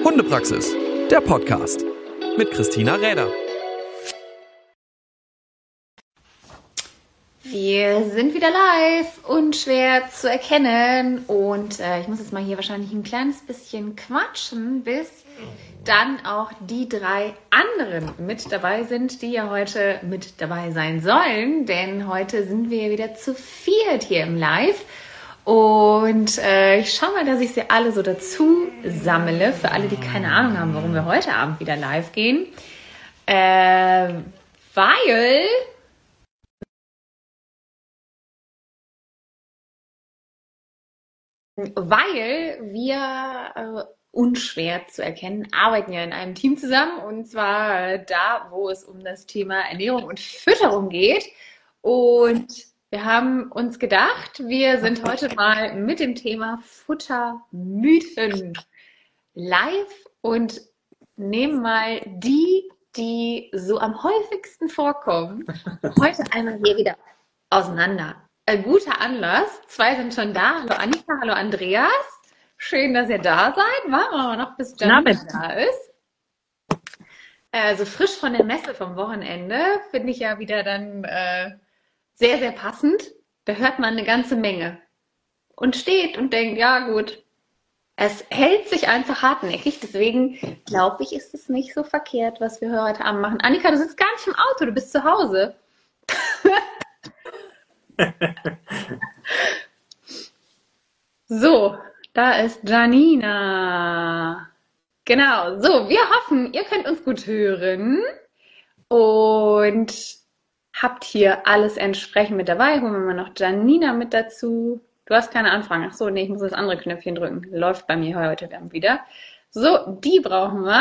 Hundepraxis, der Podcast mit Christina Räder. Wir sind wieder live, unschwer zu erkennen und ich muss jetzt mal hier wahrscheinlich ein kleines bisschen quatschen, bis dann auch die 3 anderen mit dabei sind, die ja heute mit dabei sein sollen, denn heute sind wir wieder zu 4 hier im Live und ich schaue mal, dass ich sie alle so dazu sammle, für alle, die keine Ahnung haben, warum wir heute Abend wieder live gehen, weil wir unschwer zu erkennen arbeiten ja in einem Team zusammen und zwar da, wo es um das Thema Ernährung und Fütterung geht. Und wir haben uns gedacht, wir sind heute mal mit dem Thema Futtermythen live und nehmen mal die so am häufigsten vorkommen, heute einmal hier wieder auseinander. Ein guter Anlass. 2 sind schon da. Hallo Annika, hallo Andreas. Schön, dass ihr da seid. Warten wir mal noch, bis Janine da ist. Also frisch von der Messe vom Wochenende. Finde ich ja wieder dann sehr, sehr passend. Da hört man eine ganze Menge. Und steht und denkt, ja gut, es hält sich einfach hartnäckig. Deswegen glaube ich, ist es nicht so verkehrt, was wir heute Abend machen. Annika, du sitzt gar nicht im Auto, du bist zu Hause. So, da ist Janina. Genau, so, wir hoffen, ihr könnt uns gut hören und habt hier alles entsprechend mit dabei. Holen wir mal noch Janina mit dazu. Du hast keine Anfragen. Ach so, nee, ich muss das andere Knöpfchen drücken. Läuft bei mir heute wieder. So, die brauchen wir.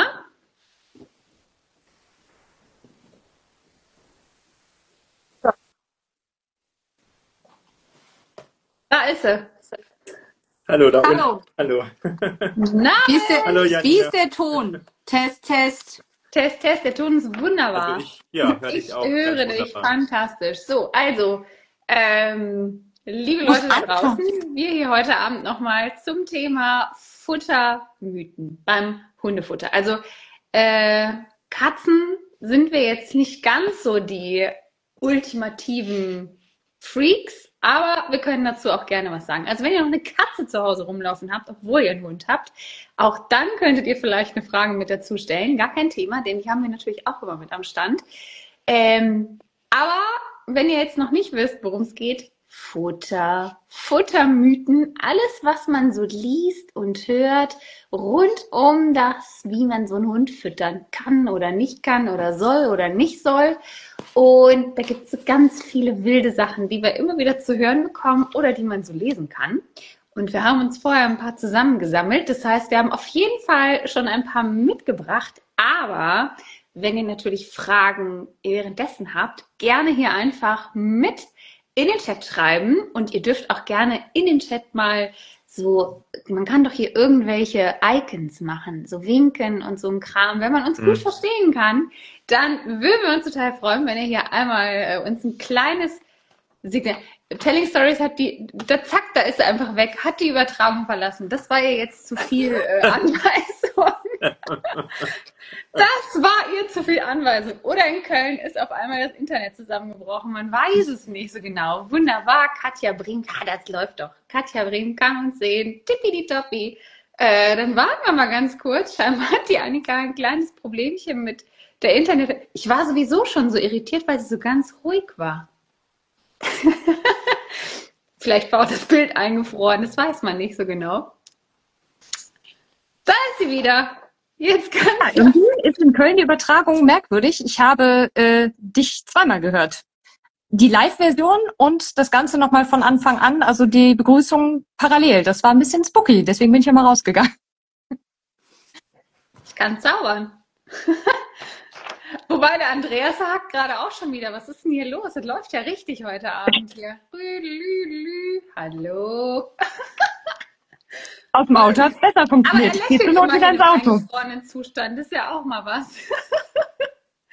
Da ist sie. Hallo, da Hallo. unten. Hallo. Na, Hallo, Janina. Wie ist der Ton? Test. Test, der Ton ist wunderbar. Also höre dich auch. Ich höre dich fantastisch. So, also, liebe Leute da draußen, wir hier heute Abend nochmal zum Thema Futtermythen beim Hundefutter. Also, Katzen sind wir jetzt nicht ganz so die ultimativen Freaks, aber wir können dazu auch gerne was sagen. Also wenn ihr noch eine Katze zu Hause rumlaufen habt, obwohl ihr einen Hund habt, auch dann könntet ihr vielleicht eine Frage mit dazu stellen. Gar kein Thema, denn die haben wir natürlich auch immer mit am Stand. Aber wenn ihr jetzt noch nicht wisst, worum es geht, Futtermythen, alles, was man so liest und hört, rund um das, wie man so einen Hund füttern kann oder nicht kann oder soll oder nicht soll. Und da gibt es so ganz viele wilde Sachen, die wir immer wieder zu hören bekommen oder die man so lesen kann. Und wir haben uns vorher ein paar zusammengesammelt. Das heißt, wir haben auf jeden Fall schon ein paar mitgebracht. Aber wenn ihr natürlich Fragen währenddessen habt, gerne hier einfach mit in den Chat schreiben. Und ihr dürft auch gerne in den Chat mal so, man kann doch hier irgendwelche Icons machen, so winken und so ein Kram. Wenn man uns gut verstehen kann, dann würden wir uns total freuen, wenn ihr hier einmal uns ein kleines Signal. Telling Stories hat da ist er einfach weg, hat die Übertragung verlassen. Das war ihr jetzt zu viel Anweisung. Das war ihr zu viel Anweisung. Oder in Köln ist auf einmal das Internet zusammengebrochen. Man weiß es nicht so genau. Wunderbar, Katja Brink, das läuft doch. Katja Brink kann uns sehen. Tippidi-toppi. Dann warten wir mal ganz kurz. Scheinbar hat die Annika ein kleines Problemchen mit der Internet. Ich war sowieso schon so irritiert, weil sie so ganz ruhig war. Vielleicht war auch das Bild eingefroren, das weiß man nicht so genau. Da ist sie wieder. Jetzt kann Irgendwie ist in Köln die Übertragung merkwürdig. Ich habe dich zweimal gehört. Die Live-Version und das Ganze nochmal von Anfang an, also die Begrüßung parallel. Das war ein bisschen spooky, deswegen bin ich ja mal rausgegangen. Ich kann zaubern. Wobei der Andreas sagt gerade auch schon wieder, was ist denn hier los? Das läuft ja richtig heute Abend hier. Hallo. Aus dem Auto hat es besser funktioniert. Aber Gehst du nur wieder ins Auto. Zustand, das ist ja auch mal was.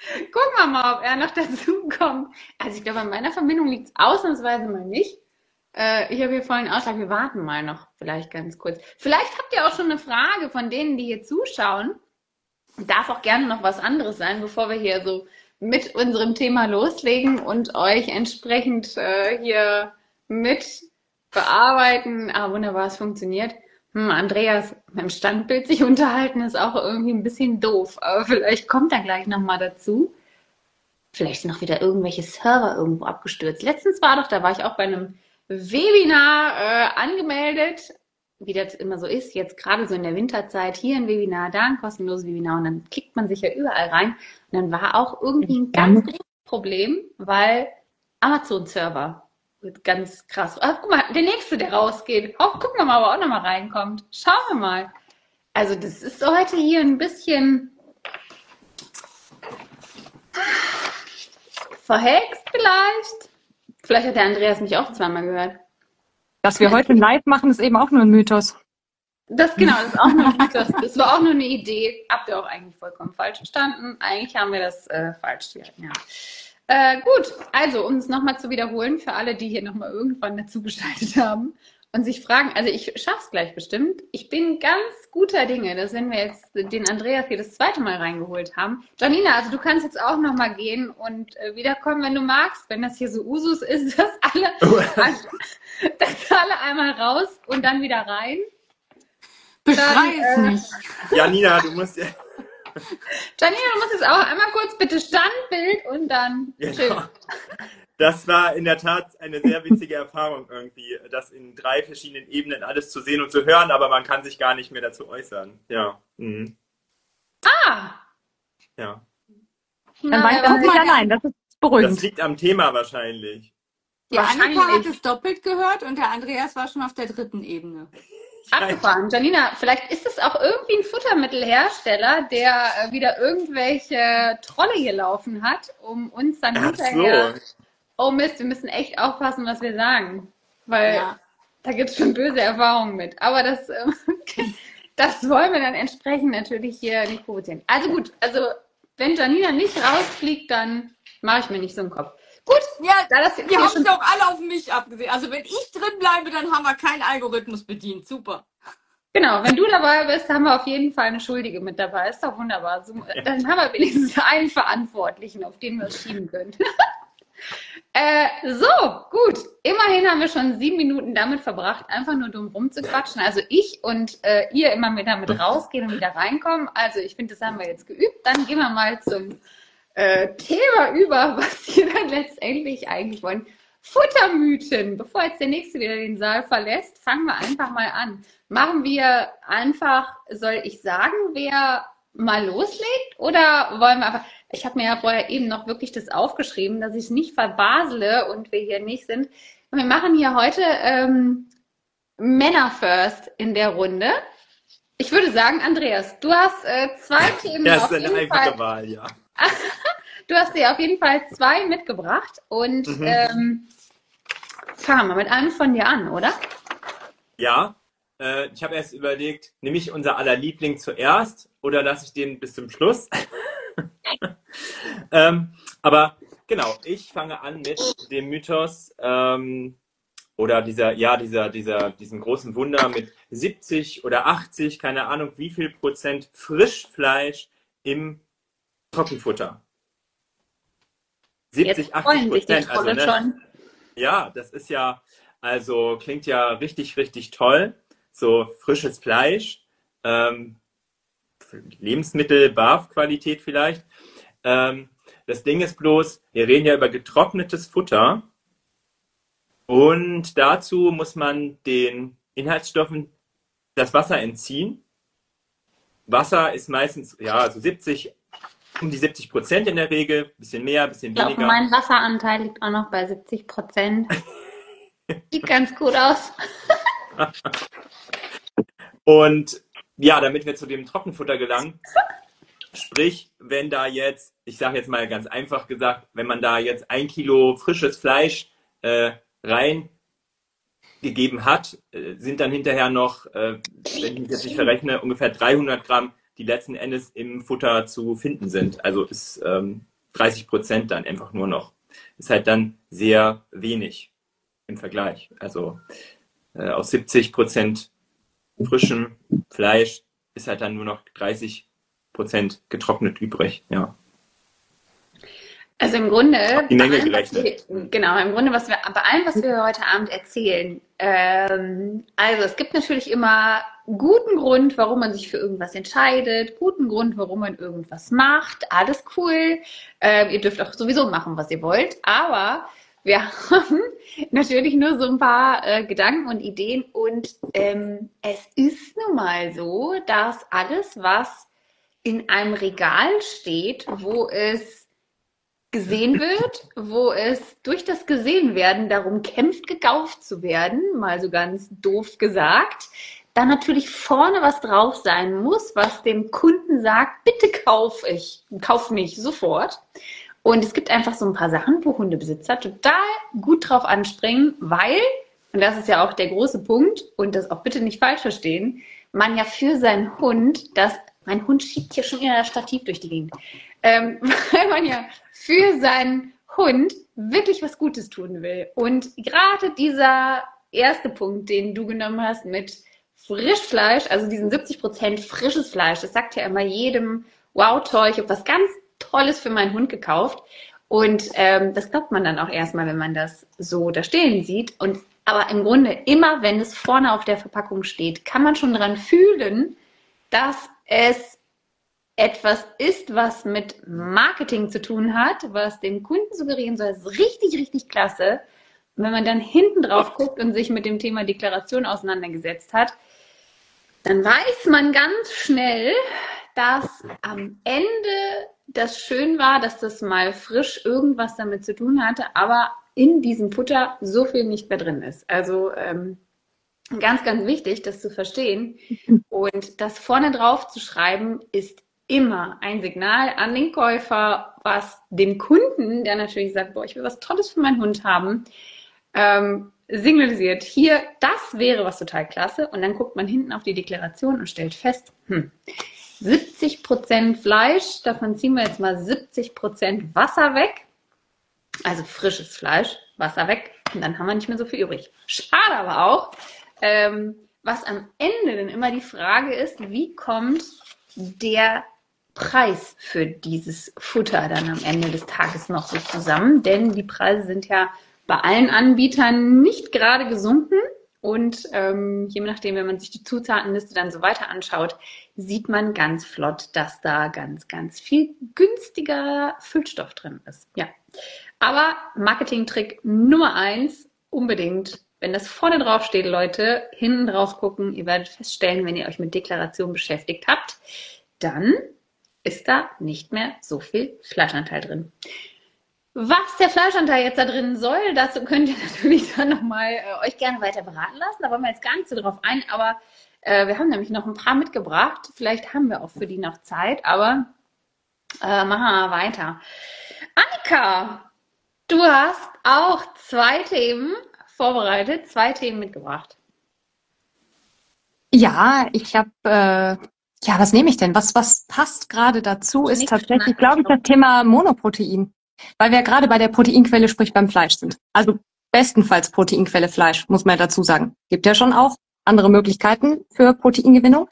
Gucken wir mal, ob er noch dazu kommt. Also ich glaube, an meiner Verbindung liegt es ausnahmsweise mal nicht. Ich habe hier vollen Ausschlag. Wir warten mal noch vielleicht ganz kurz. Vielleicht habt ihr auch schon eine Frage von denen, die hier zuschauen. Darf auch gerne noch was anderes sein, bevor wir hier so mit unserem Thema loslegen und euch entsprechend hier mit bearbeiten. Ah, wunderbar, es funktioniert. Andreas, mit dem Standbild sich unterhalten ist auch irgendwie ein bisschen doof, aber vielleicht kommt er gleich nochmal dazu. Vielleicht sind noch wieder irgendwelche Server irgendwo abgestürzt. Letztens war doch, da war ich auch bei einem Webinar angemeldet, wie das immer so ist, jetzt gerade so in der Winterzeit, hier ein Webinar, da ein kostenloses Webinar und dann klickt man sich ja überall rein und dann war auch irgendwie ein ganz großes Problem, weil Amazon-Server wird ganz krass. Ach, guck mal, der nächste, der rausgeht. Oh, gucken wir mal, ob er auch nochmal reinkommt. Schauen wir mal. Also das ist heute hier ein bisschen verhext vielleicht. Vielleicht hat der Andreas mich auch zweimal gehört. Dass wir heute live machen, ist eben auch nur ein Mythos. Das ist auch nur ein Mythos. Das war auch nur eine Idee. Habt ihr auch eigentlich vollkommen falsch verstanden. Eigentlich haben wir das falsch gehalten, ja. Gut, also um es nochmal zu wiederholen, für alle, die hier nochmal irgendwann dazugeschaltet haben und sich fragen, also ich schaff's gleich bestimmt. Ich bin ganz guter Dinge, dass wenn wir jetzt den Andreas hier das zweite Mal reingeholt haben. Janina, also du kannst jetzt auch nochmal gehen und wiederkommen, wenn du magst, wenn das hier so Usus ist, dass alle einmal raus und dann wieder rein. Beschreib mich. Janina, du musst ja. Janina, du musst jetzt auch einmal kurz bitte Standbild und dann Genau. Das war in der Tat eine sehr witzige Erfahrung irgendwie, das in 3 verschiedenen Ebenen alles zu sehen und zu hören, aber man kann sich gar nicht mehr dazu äußern. Ja. Mhm. Ah! Ja. Dann weiß man sicher nein, das ist beruhigend. Das liegt am Thema wahrscheinlich. Die Annika hat es doppelt gehört und der Andreas war schon auf der 3. Ebene. Abgefahren. Janina, vielleicht ist es auch irgendwie ein Futtermittelhersteller, der wieder irgendwelche Trolle hier laufen hat, um uns dann hinterher... So. Oh Mist, wir müssen echt aufpassen, was wir sagen. Weil da gibt es schon böse Erfahrungen mit. Aber das wollen wir dann entsprechend natürlich hier nicht provozieren. Also gut, wenn Janina nicht rausfliegt, dann mache ich mir nicht so einen Kopf. Gut, Ja, da das die haben doch alle auf mich abgesehen. Also wenn ich drin bleibe, dann haben wir keinen Algorithmus bedient. Super. Genau, wenn du dabei bist, haben wir auf jeden Fall eine Schuldige mit dabei. Ist doch wunderbar. So, dann haben wir wenigstens einen Verantwortlichen, auf den wir es schieben können. So, gut. Immerhin haben wir schon 7 Minuten damit verbracht, einfach nur dumm rumzuquatschen. Also ich und ihr immer wieder mit rausgehen und wieder reinkommen. Also ich finde, das haben wir jetzt geübt. Dann gehen wir mal zum Thema über, was wir dann letztendlich eigentlich wollen. Futtermythen. Bevor jetzt der Nächste wieder den Saal verlässt, fangen wir einfach mal an. Machen wir einfach, soll ich sagen, wer mal loslegt? Oder wollen wir einfach... Ich habe mir ja vorher eben noch wirklich das aufgeschrieben, dass ich es nicht verbasele und wir hier nicht sind. Und wir machen hier heute Männer first in der Runde. Ich würde sagen, Andreas, du hast 2 Themen Das auf ist eine jeden einfache Fall. Wahl, ja. Du hast dir auf jeden Fall 2 mitgebracht und fangen wir mal mit einem von dir an, oder? Ja, ich habe erst überlegt, nehme ich unser aller Liebling zuerst oder lasse ich den bis zum Schluss? Aber genau, ich fange an mit dem Mythos oder diesem großen Wunder mit 70 oder 80, keine Ahnung, wie viel Prozent Frischfleisch im Trockenfutter. 70, Jetzt freuen sich die 80%. Trolle schon. Ja, das ist ja, also klingt ja richtig, richtig toll. So frisches Fleisch, Lebensmittel, BAF-Qualität vielleicht. Das Ding ist bloß, wir reden ja über getrocknetes Futter und dazu muss man den Inhaltsstoffen das Wasser entziehen. Wasser ist meistens so um die 70% in der Regel, bisschen mehr, bisschen Ich glaube, weniger. mein Wasseranteil liegt auch noch bei 70%. Sieht ganz gut aus. Und ja, damit wir zu dem Trockenfutter gelangen, sprich, wenn da jetzt, ich sage jetzt mal ganz einfach gesagt, wenn man da jetzt 1 Kilo frisches Fleisch reingegeben hat, sind dann hinterher noch, wenn ich mich jetzt nicht verrechne, ungefähr 300 Gramm, die letzten Endes im Futter zu finden sind. Also ist 30% dann einfach nur noch. Ist halt dann sehr wenig. im Vergleich. Also aus 70% frischem Fleisch ist halt dann nur noch 30% getrocknet übrig. Ja. Also im Grunde, Die Menge bei allem, gerechnet. genau, im Grunde, bei allem, was wir heute Abend erzählen, also es gibt natürlich immer guten Grund, warum man sich für irgendwas entscheidet, guten Grund, warum man irgendwas macht, alles cool. Ihr dürft auch sowieso machen, was ihr wollt, aber wir haben natürlich nur so ein paar Gedanken und Ideen und es ist nun mal so, dass alles, was in einem Regal steht, wo es gesehen wird, wo es durch das Gesehenwerden darum kämpft, gekauft zu werden, mal so ganz doof gesagt, dann natürlich vorne was drauf sein muss, was dem Kunden sagt, bitte kauf mich sofort. Und es gibt einfach so ein paar Sachen, wo Hundebesitzer total gut drauf anspringen, weil, und das ist ja auch der große Punkt, und das auch bitte nicht falsch verstehen, man ja für seinen Hund, mein Hund schiebt hier schon wieder das Stativ durch die Gegend, weil man ja für seinen Hund wirklich was Gutes tun will. Und gerade dieser erste Punkt, den du genommen hast mit Frischfleisch, also diesen 70% frisches Fleisch, das sagt ja immer jedem, wow, toll, ich habe was ganz Tolles für meinen Hund gekauft. Und das glaubt man dann auch erstmal, wenn man das so da stehen sieht. Aber im Grunde immer, wenn es vorne auf der Verpackung steht, kann man schon dran fühlen, dass es etwas ist, was mit Marketing zu tun hat, was dem Kunden suggerieren soll, das ist richtig, richtig klasse. Und wenn man dann hinten drauf guckt und sich mit dem Thema Deklaration auseinandergesetzt hat, dann weiß man ganz schnell, dass am Ende das schön war, dass das mal frisch irgendwas damit zu tun hatte, aber in diesem Futter so viel nicht mehr drin ist. Also ganz, ganz wichtig, das zu verstehen. Und das vorne drauf zu schreiben, ist immer ein Signal an den Käufer, was dem Kunden, der natürlich sagt, boah, ich will was Tolles für meinen Hund haben, signalisiert, hier, das wäre was total klasse. Und dann guckt man hinten auf die Deklaration und stellt fest, 70% Fleisch, davon ziehen wir jetzt mal 70% Wasser weg. Also frisches Fleisch, Wasser weg. Und dann haben wir nicht mehr so viel übrig. Schade aber auch. Was am Ende dann immer die Frage ist, wie kommt der Preis für dieses Futter dann am Ende des Tages noch so zusammen? Denn die Preise sind ja bei allen Anbietern nicht gerade gesunken. Und je nachdem, wenn man sich die Zutatenliste dann so weiter anschaut, sieht man ganz flott, dass da ganz, ganz viel günstiger Füllstoff drin ist. Ja. Aber Marketing-Trick Nummer 1, unbedingt, wenn das vorne drauf steht, Leute, hinten drauf gucken. Ihr werdet feststellen, wenn ihr euch mit Deklaration beschäftigt habt, dann ist da nicht mehr so viel Fleischanteil drin. Was der Fleischanteil jetzt da drin soll, dazu könnt ihr natürlich dann nochmal euch gerne weiter beraten lassen. Da wollen wir jetzt gar nicht so drauf ein, aber wir haben nämlich noch ein paar mitgebracht. Vielleicht haben wir auch für die noch Zeit, aber machen wir mal weiter. Annika, du hast auch 2 Themen vorbereitet, 2 Themen mitgebracht. Ja, ich habe, was nehme ich denn? Was passt gerade dazu, ist tatsächlich, glaube ich, das Thema Monoprotein. Weil wir ja gerade bei der Proteinquelle, sprich beim Fleisch sind. Also bestenfalls Proteinquelle Fleisch, muss man dazu sagen. Gibt ja schon auch andere Möglichkeiten für Proteingewinnung.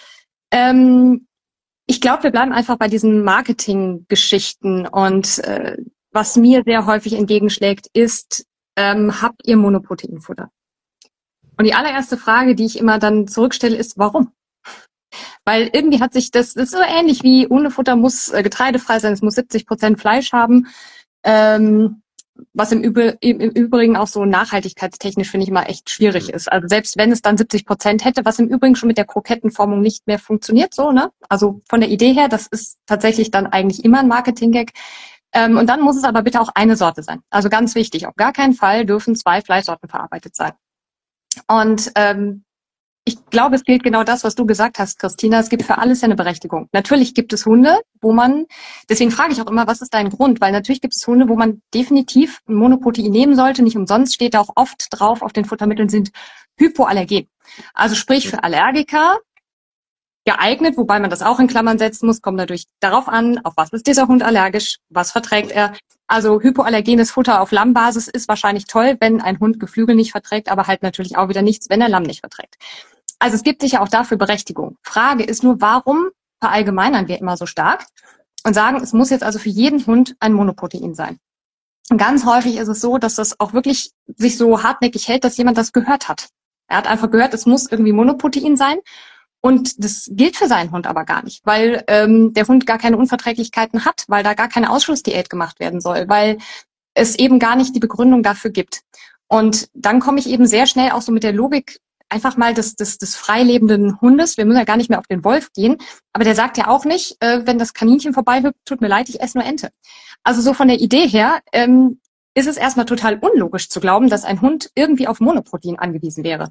Ich glaube, wir bleiben einfach bei diesen Marketing-Geschichten. Und was mir sehr häufig entgegenschlägt, ist, habt ihr Monoproteinfutter? Und die allererste Frage, die ich immer dann zurückstelle, ist, warum? Weil irgendwie hat sich das ist so ähnlich wie Hundefutter muss getreidefrei sein, es muss 70% Fleisch haben, was im Übrigen auch so nachhaltigkeitstechnisch, finde ich, mal echt schwierig ist. Also selbst wenn es dann 70% hätte, was im Übrigen schon mit der Krokettenformung nicht mehr funktioniert, so, ne? Also von der Idee her, das ist tatsächlich dann eigentlich immer ein Marketing-Gag. Und dann muss es aber bitte auch eine Sorte sein. Also ganz wichtig, auf gar keinen Fall dürfen 2 Fleischsorten verarbeitet sein. Und ich glaube, es gilt genau das, was du gesagt hast, Christina. Es gibt für alles ja eine Berechtigung. Natürlich gibt es Hunde, deswegen frage ich auch immer, was ist dein Grund? Weil natürlich gibt es Hunde, wo man definitiv ein Monoprotein nehmen sollte. Nicht umsonst steht da auch oft drauf, auf den Futtermitteln sind hypoallergen. Also sprich für Allergiker geeignet, wobei man das auch in Klammern setzen muss, kommt natürlich darauf an, auf was ist dieser Hund allergisch, was verträgt er. Also hypoallergenes Futter auf Lammbasis ist wahrscheinlich toll, wenn ein Hund Geflügel nicht verträgt, aber halt natürlich auch wieder nichts, wenn er Lamm nicht verträgt. Also es gibt sicher auch dafür Berechtigung. Frage ist nur, warum verallgemeinern wir immer so stark und sagen, es muss jetzt also für jeden Hund ein Monoprotein sein. Und ganz häufig ist es so, dass das auch wirklich sich so hartnäckig hält, dass jemand das gehört hat. Er hat einfach gehört, es muss irgendwie Monoprotein sein. Und das gilt für seinen Hund aber gar nicht, weil der Hund gar keine Unverträglichkeiten hat, weil da gar keine Ausschlussdiät gemacht werden soll, weil es eben gar nicht die Begründung dafür gibt. Und dann komme ich eben sehr schnell auch so mit der Logik einfach mal des freilebenden Hundes. Wir müssen ja gar nicht mehr auf den Wolf gehen, aber der sagt ja auch nicht, wenn das Kaninchen vorbeihüpft, tut mir leid, ich esse nur Ente. Also so von der Idee her ist es erstmal total unlogisch zu glauben, dass ein Hund irgendwie auf Monoprotein angewiesen wäre.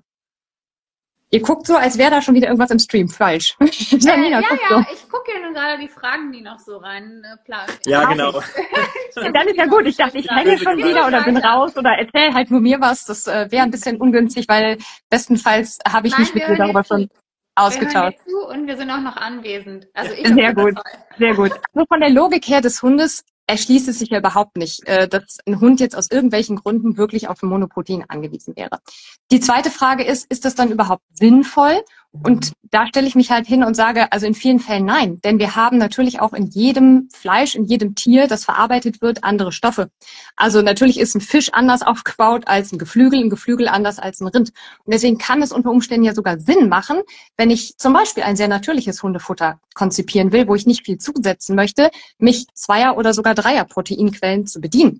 Ihr guckt so, als wäre da schon wieder irgendwas im Stream falsch. Janina, guckt so. Ich gucke ja nur gerade die Fragen, die noch so rein planen. Ja, genau. Dann ist ja gut. Ich dachte, ich hänge schon wieder oder bin raus oder erzähl halt nur mir was. Das wäre ein bisschen ungünstig, weil bestenfalls habe ich mich mit dir darüber schon ausgetauscht. Wir hören zu und wir sind auch noch anwesend. Also ich sehr gut, sehr gut. So von der Logik her des Hundes erschließt es sich ja überhaupt nicht, dass ein Hund jetzt aus irgendwelchen Gründen wirklich auf ein Monoprotein angewiesen wäre. Die zweite Frage ist das dann überhaupt sinnvoll? Und da stelle ich mich halt hin und sage, also in vielen Fällen nein. Denn wir haben natürlich auch in jedem Fleisch, in jedem Tier, das verarbeitet wird, andere Stoffe. Also natürlich ist ein Fisch anders aufgebaut als ein Geflügel anders als ein Rind. Und deswegen kann es unter Umständen ja sogar Sinn machen, wenn ich zum Beispiel ein sehr natürliches Hundefutter konzipieren will, wo ich nicht viel zusetzen möchte, mich 2er- oder sogar 3er-Proteinquellen zu bedienen.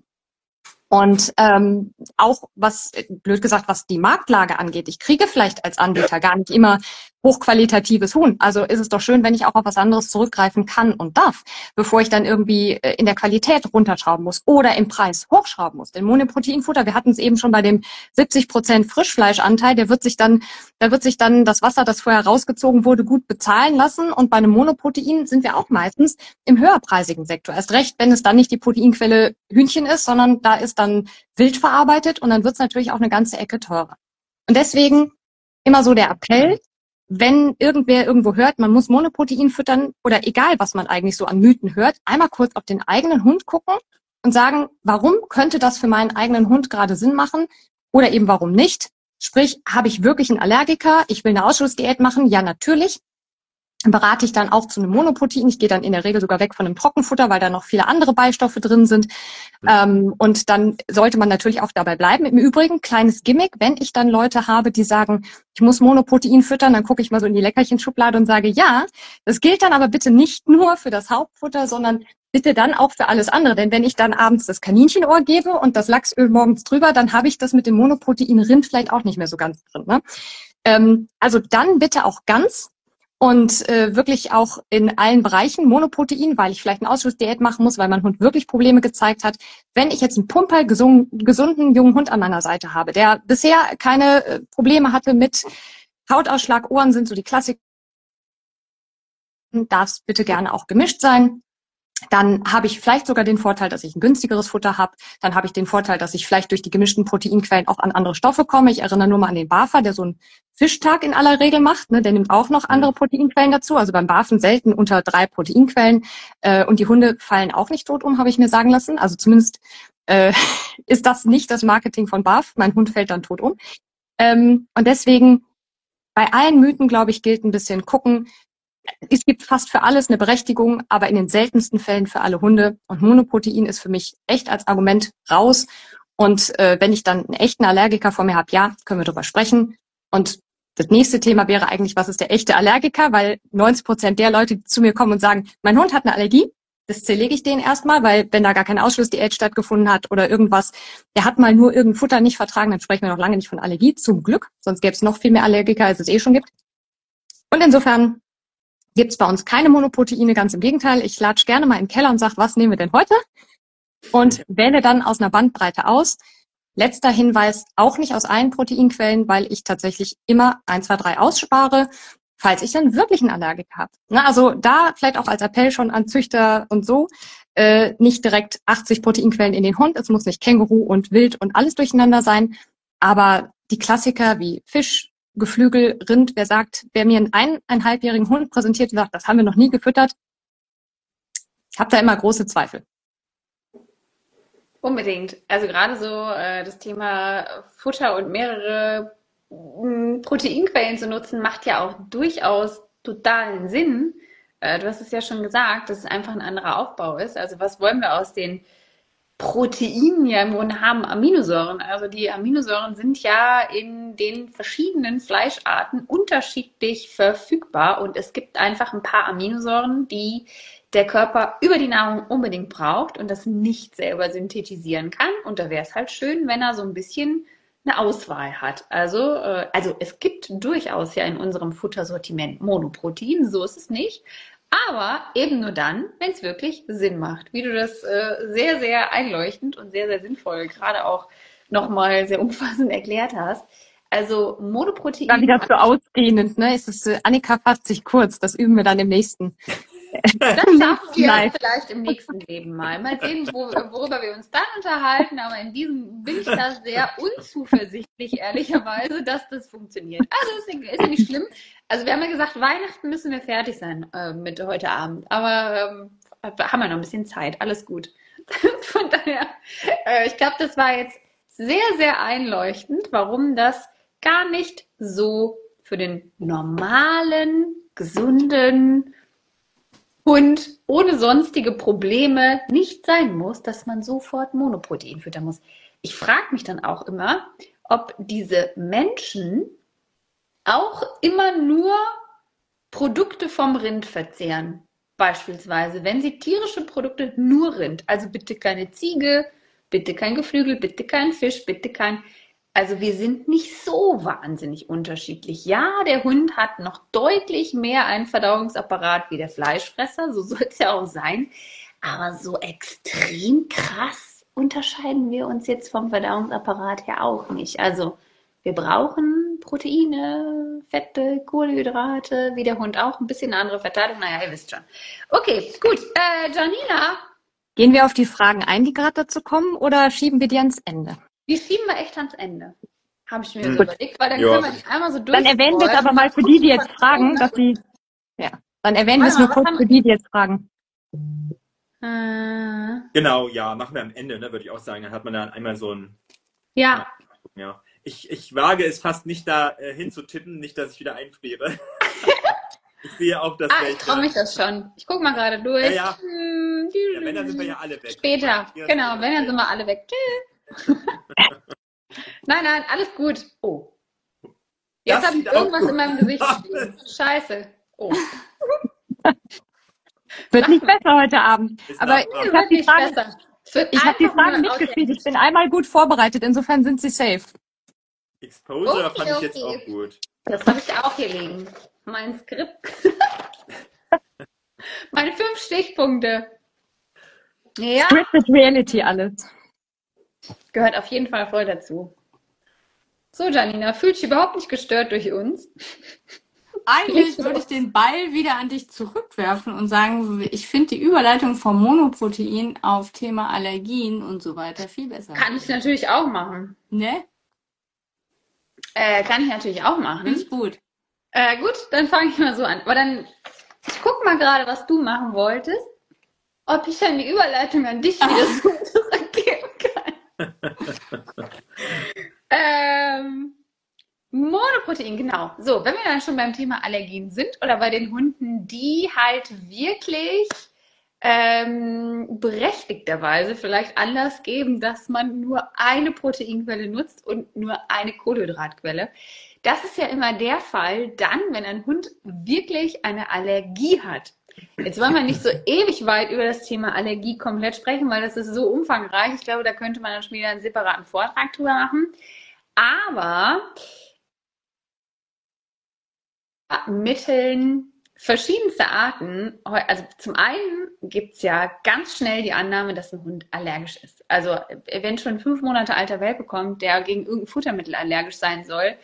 Und auch was, blöd gesagt, was die Marktlage angeht, ich kriege vielleicht als Anbieter gar nicht immer hochqualitatives Huhn. Also ist es doch schön, wenn ich auch auf was anderes zurückgreifen kann und darf, bevor ich dann irgendwie in der Qualität runterschrauben muss oder im Preis hochschrauben muss. Denn Monoproteinfutter, wir hatten es eben schon bei dem 70% Frischfleischanteil, da wird sich dann das Wasser, das vorher rausgezogen wurde, gut bezahlen lassen. Und bei einem Monoprotein sind wir auch meistens im höherpreisigen Sektor. Erst recht, wenn es dann nicht die Proteinquelle Hühnchen ist, sondern da ist dann wild verarbeitet und dann wird es natürlich auch eine ganze Ecke teurer. Und deswegen immer so der Appell, wenn irgendwer irgendwo hört, man muss Monoprotein füttern oder egal, was man eigentlich so an Mythen hört, einmal kurz auf den eigenen Hund gucken und sagen, warum könnte das für meinen eigenen Hund gerade Sinn machen oder eben warum nicht? Sprich, habe ich wirklich einen Allergiker? Ich will eine Ausschlussdiät machen? Ja, natürlich. Berate ich dann auch zu einem Monoprotein. Ich gehe dann in der Regel sogar weg von einem Trockenfutter, weil da noch viele andere Beistoffe drin sind. Und dann sollte man natürlich auch dabei bleiben. Im Übrigen, kleines Gimmick, wenn ich dann Leute habe, die sagen, ich muss Monoprotein füttern, dann gucke ich mal so in die Leckerchenschublade und sage, ja, das gilt dann aber bitte nicht nur für das Hauptfutter, sondern bitte dann auch für alles andere. Denn wenn ich dann abends das Kaninchenohr gebe und das Lachsöl morgens drüber, dann habe ich das mit dem Monoprotein Rind vielleicht auch nicht mehr so ganz drin. Ne? Also dann bitte auch ganz. Und wirklich auch in allen Bereichen Monoprotein, weil ich vielleicht eine Ausschlussdiät machen muss, weil mein Hund wirklich Probleme gezeigt hat. Wenn ich jetzt einen Pumper, gesunden jungen Hund an meiner Seite habe, der bisher keine Probleme hatte mit Hautausschlag, Ohren sind so die Klassiker, darf es bitte gerne auch gemischt sein. Dann habe ich vielleicht sogar den Vorteil, dass ich ein günstigeres Futter habe. Dann habe ich den Vorteil, dass ich vielleicht durch die gemischten Proteinquellen auch an andere Stoffe komme. Ich erinnere nur mal an den BAFA, der so einen Fischtag in aller Regel macht. Ne? Der nimmt auch noch andere Proteinquellen dazu. Also beim BAFen selten unter 3 Proteinquellen. Und die Hunde fallen auch nicht tot um, habe ich mir sagen lassen. Also zumindest ist das nicht das Marketing von BAF. Mein Hund fällt dann tot um. Und deswegen bei allen Mythen, glaube ich, gilt ein bisschen gucken. Es gibt fast für alles eine Berechtigung, aber in den seltensten Fällen für alle Hunde. Und Monoprotein ist für mich echt als Argument raus. Und wenn ich dann einen echten Allergiker vor mir habe, ja, können wir drüber sprechen. Und das nächste Thema wäre eigentlich, was ist der echte Allergiker? Weil 90% der Leute, die zu mir kommen und sagen, mein Hund hat eine Allergie, das zerlege ich denen erstmal, weil wenn da gar keine Ausschlussdiät stattgefunden hat oder irgendwas, der hat mal nur irgendein Futter nicht vertragen, dann sprechen wir noch lange nicht von Allergie, zum Glück. Sonst gäbe es noch viel mehr Allergiker, als es eh schon gibt. Und insofern gibt es bei uns keine Monoproteine, ganz im Gegenteil. Ich latsch gerne mal in den Keller und sage, was nehmen wir denn heute? Und wähle dann aus einer Bandbreite aus. Letzter Hinweis, auch nicht aus allen Proteinquellen, weil ich tatsächlich immer 1, 2, 3 ausspare, falls ich dann wirklich einen Allergiker habe. Also da vielleicht auch als Appell schon an Züchter und so, nicht direkt 80 Proteinquellen in den Hund. Es muss nicht Känguru und Wild und alles durcheinander sein. Aber die Klassiker wie Fisch, Geflügel, Rind. Wer mir einen 1,5-jährigen Hund präsentiert und sagt, das haben wir noch nie gefüttert, ich habe da immer große Zweifel. Unbedingt. Also gerade so das Thema Futter und mehrere Proteinquellen zu nutzen, macht ja auch durchaus totalen Sinn. Du hast es ja schon gesagt, dass es einfach ein anderer Aufbau ist. Also was wollen wir aus den Proteinen ja im Grunde haben? Aminosäuren. Also die Aminosäuren sind ja in den verschiedenen Fleischarten unterschiedlich verfügbar und es gibt einfach ein paar Aminosäuren, die der Körper über die Nahrung unbedingt braucht und das nicht selber synthetisieren kann. Und da wäre es halt schön, wenn er so ein bisschen eine Auswahl hat. Also es gibt durchaus ja in unserem Futtersortiment Monoprotein, so ist es nicht. Aber eben nur dann, wenn es wirklich Sinn macht. Wie du das sehr, sehr einleuchtend und sehr, sehr sinnvoll gerade auch nochmal sehr umfassend erklärt hast. Also Monoprotein. Dann wieder so ausdehnend, ne? Annika fasst sich kurz, das üben wir dann im nächsten. Das schaffen wir vielleicht im nächsten Leben mal. Mal sehen, worüber wir uns dann unterhalten. Aber in diesem bin ich da sehr unzuversichtlich, ehrlicherweise, dass das funktioniert. Also ist ja nicht schlimm. Also wir haben ja gesagt, Weihnachten müssen wir fertig sein mit heute Abend. Aber haben wir noch ein bisschen Zeit. Alles gut. Von daher, ich glaube, das war jetzt sehr, sehr einleuchtend, warum das gar nicht so für den normalen, gesunden Hund ohne sonstige Probleme nicht sein muss, dass man sofort Monoprotein füttern muss. Ich frage mich dann auch immer, ob diese Menschen auch immer nur Produkte vom Rind verzehren. Beispielsweise, wenn sie tierische Produkte, nur Rind. Also bitte keine Ziege, bitte kein Geflügel, bitte kein Fisch, bitte kein... Also wir sind nicht so wahnsinnig unterschiedlich. Ja, der Hund hat noch deutlich mehr einen Verdauungsapparat wie der Fleischfresser, so soll es ja auch sein. Aber so extrem krass unterscheiden wir uns jetzt vom Verdauungsapparat her auch nicht. Also wir brauchen Proteine, Fette, Kohlenhydrate, wie der Hund auch, ein bisschen eine andere Verteilung. Naja, ihr wisst schon. Okay, gut. Janina. Gehen wir auf die Fragen ein, die gerade dazu kommen, oder schieben wir die ans Ende? Die schieben wir echt ans Ende. Habe ich mir so überlegt, weil dann können wir nicht einmal so durch. Dann erwähnen wir es aber mal für die jetzt fragen, dass sie. Ja, dann erwähnen wir es nur kurz für die jetzt fragen. Genau, ja, machen wir am Ende, ne, würde ich auch sagen. Dann hat man dann einmal so ein. Ja. Ja. Ich wage es fast nicht da hinzutippen, nicht, dass ich wieder einfriere. Ich sehe auch das. Ich traue mich das schon. Ich gucke mal gerade durch. Ja, ja. Ja, wenn, dann sind wir ja alle weg. Später. Genau, wenn, dann sind wir alle weg. Tschüss. Nein, alles gut. Oh. Jetzt habe ich irgendwas in meinem Gesicht stehen. Scheiße. Oh. Wird nicht besser heute Abend. Aber ich habe die Fragen mitgespielt. Ich bin einmal gut vorbereitet. Insofern sind sie safe. Exposure fand ich jetzt auch gut. Das habe ich auch hier liegen. Mein Skript. Meine 5 Stichpunkte. Ja. Scripted Reality alles. Gehört auf jeden Fall voll dazu. So, Janina, fühlt dich überhaupt nicht gestört durch uns? Eigentlich würde ich den Ball wieder an dich zurückwerfen und sagen, ich finde die Überleitung vom Monoprotein auf Thema Allergien und so weiter viel besser. Kann ich natürlich auch machen. Ne? Kann ich natürlich auch machen. Finde ich gut. Gut, dann fange ich mal so an. Aber dann, ich guck mal gerade, was du machen wolltest, ob ich dann die Überleitung an dich wieder so zurückgeben kann. Monoprotein, genau. So, wenn wir dann schon beim Thema Allergien sind oder bei den Hunden, die halt wirklich berechtigterweise vielleicht Anlass geben, dass man nur eine Proteinquelle nutzt und nur eine Kohlenhydratquelle. Das ist ja immer der Fall, dann, wenn ein Hund wirklich eine Allergie hat. Jetzt wollen wir nicht so ewig weit über das Thema Allergie komplett sprechen, weil das ist so umfangreich. Ich glaube, da könnte man dann schon wieder einen separaten Vortrag drüber machen. Aber Mitteln verschiedenster Arten. Also zum einen gibt es ja ganz schnell die Annahme, dass ein Hund allergisch ist. Also wenn schon 5 Monate alter Welpe kommt, der gegen irgendein Futtermittel allergisch sein soll.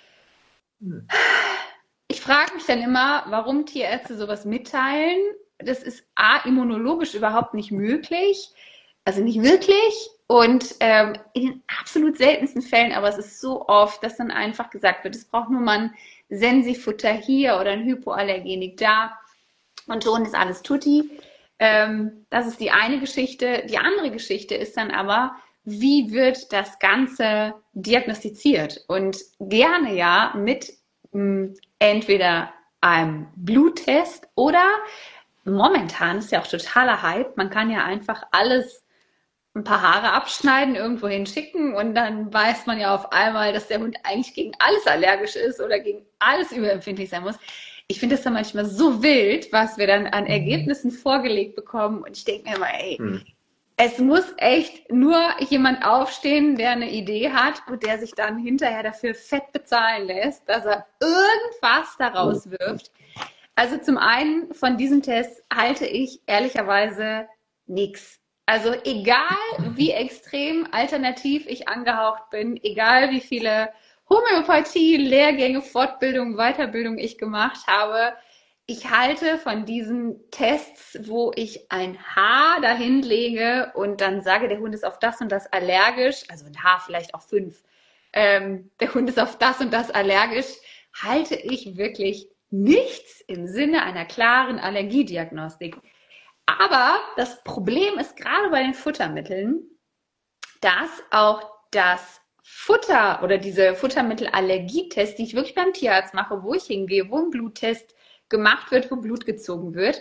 Ich frage mich dann immer, warum Tierärzte sowas mitteilen. Das ist immunologisch überhaupt nicht möglich. Also nicht wirklich. Und in den absolut seltensten Fällen, aber es ist so oft, dass dann einfach gesagt wird, es braucht nur mal ein Sensifutter hier oder ein Hypoallergenik da und schon ist alles tutti. Das ist die eine Geschichte. Die andere Geschichte ist dann aber, wie wird das Ganze diagnostiziert? Und gerne ja mit entweder einem Bluttest oder momentan ist ja auch totaler Hype. Man kann ja einfach alles, ein paar Haare abschneiden, irgendwo hinschicken und dann weiß man ja auf einmal, dass der Hund eigentlich gegen alles allergisch ist oder gegen alles überempfindlich sein muss. Ich finde das dann manchmal so wild, was wir dann an Ergebnissen vorgelegt bekommen und ich denke mir immer, ey, es muss echt nur jemand aufstehen, der eine Idee hat und der sich dann hinterher dafür fett bezahlen lässt, dass er irgendwas daraus wirft. Also zum einen von diesem Test halte ich ehrlicherweise nichts. Also egal wie extrem alternativ ich angehaucht bin, egal wie viele Homöopathie, Lehrgänge, Fortbildung, Weiterbildung ich gemacht habe, ich halte von diesen Tests, wo ich ein Haar dahin lege und dann sage, der Hund ist auf das und das allergisch, also ein Haar vielleicht auch 5, der Hund ist auf das und das allergisch, halte ich wirklich nichts im Sinne einer klaren Allergiediagnostik. Aber das Problem ist gerade bei den Futtermitteln, dass auch das Futter oder diese Futtermittelallergietests, die ich wirklich beim Tierarzt mache, wo ich hingehe, wo ein Bluttest gemacht wird, wo Blut gezogen wird,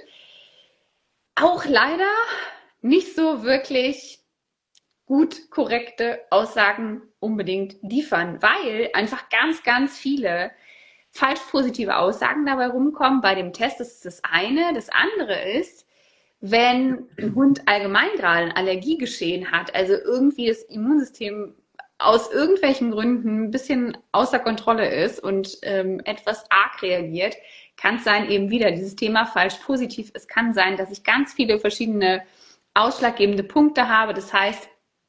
auch leider nicht so wirklich gut korrekte Aussagen unbedingt liefern, weil einfach ganz, ganz viele falsch positive Aussagen dabei rumkommen. Bei dem Test ist das eine. Das andere ist, wenn ein Hund allgemein gerade ein Allergiegeschehen hat, also irgendwie das Immunsystem aus irgendwelchen Gründen ein bisschen außer Kontrolle ist und etwas arg reagiert, kann es sein, eben wieder dieses Thema falsch positiv. Es kann sein, dass ich ganz viele verschiedene ausschlaggebende Punkte habe. Das heißt,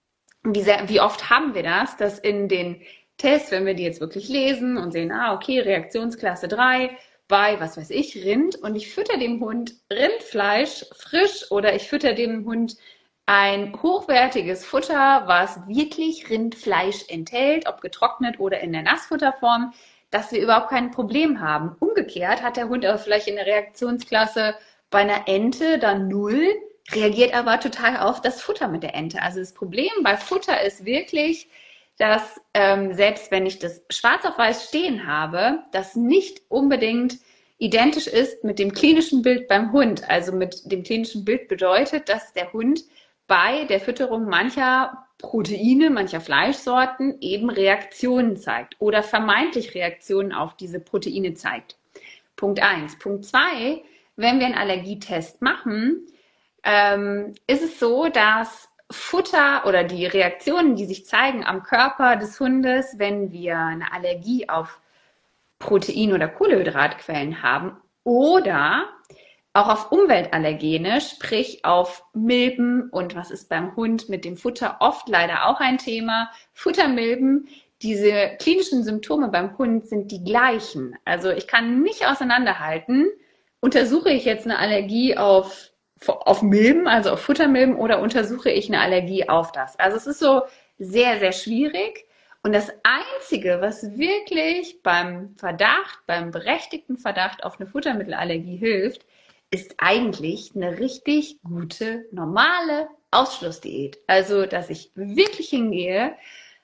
wie oft haben wir das, dass in den Tests, wenn wir die jetzt wirklich lesen und sehen, okay, Reaktionsklasse 3, bei, was weiß ich, Rind und ich fütter dem Hund Rindfleisch frisch oder ich fütter dem Hund ein hochwertiges Futter, was wirklich Rindfleisch enthält, ob getrocknet oder in der Nassfutterform, dass wir überhaupt kein Problem haben. Umgekehrt hat der Hund aber vielleicht in der Reaktionsklasse bei einer Ente dann 0, reagiert aber total auf das Futter mit der Ente. Also das Problem bei Futter ist wirklich, dass selbst wenn ich das schwarz auf weiß stehen habe, das nicht unbedingt identisch ist mit dem klinischen Bild beim Hund. Also mit dem klinischen Bild bedeutet, dass der Hund bei der Fütterung mancher Proteine, mancher Fleischsorten eben Reaktionen zeigt oder vermeintlich Reaktionen auf diese Proteine zeigt. Punkt 1. Punkt 2, wenn wir einen Allergietest machen, ist es so, dass Futter oder die Reaktionen, die sich zeigen am Körper des Hundes, wenn wir eine Allergie auf Protein- oder Kohlehydratquellen haben oder auch auf Umweltallergene, sprich auf Milben und was ist beim Hund mit dem Futter oft leider auch ein Thema, Futtermilben. Diese klinischen Symptome beim Hund sind die gleichen. Also ich kann nicht auseinanderhalten, untersuche ich jetzt eine Allergie auf Milben, also auf Futtermilben, oder untersuche ich eine Allergie auf das. Also es ist so sehr, sehr schwierig. Und das Einzige, was wirklich beim Verdacht, beim berechtigten Verdacht auf eine Futtermittelallergie hilft, ist eigentlich eine richtig gute, normale Ausschlussdiät. Also, dass ich wirklich hingehe,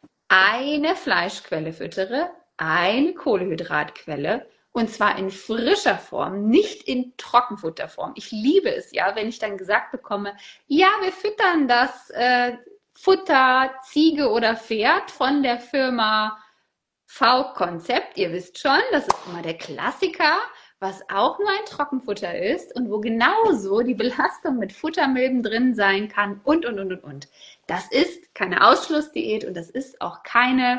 eine Fleischquelle füttere, eine Kohlehydratquelle, und zwar in frischer Form, nicht in Trockenfutterform. Ich liebe es ja, wenn ich dann gesagt bekomme, ja, wir füttern das Futter Ziege oder Pferd von der Firma V-Konzept. Ihr wisst schon, das ist immer der Klassiker, was auch nur ein Trockenfutter ist und wo genauso die Belastung mit Futtermilben drin sein kann und. Das ist keine Ausschlussdiät und das ist auch kein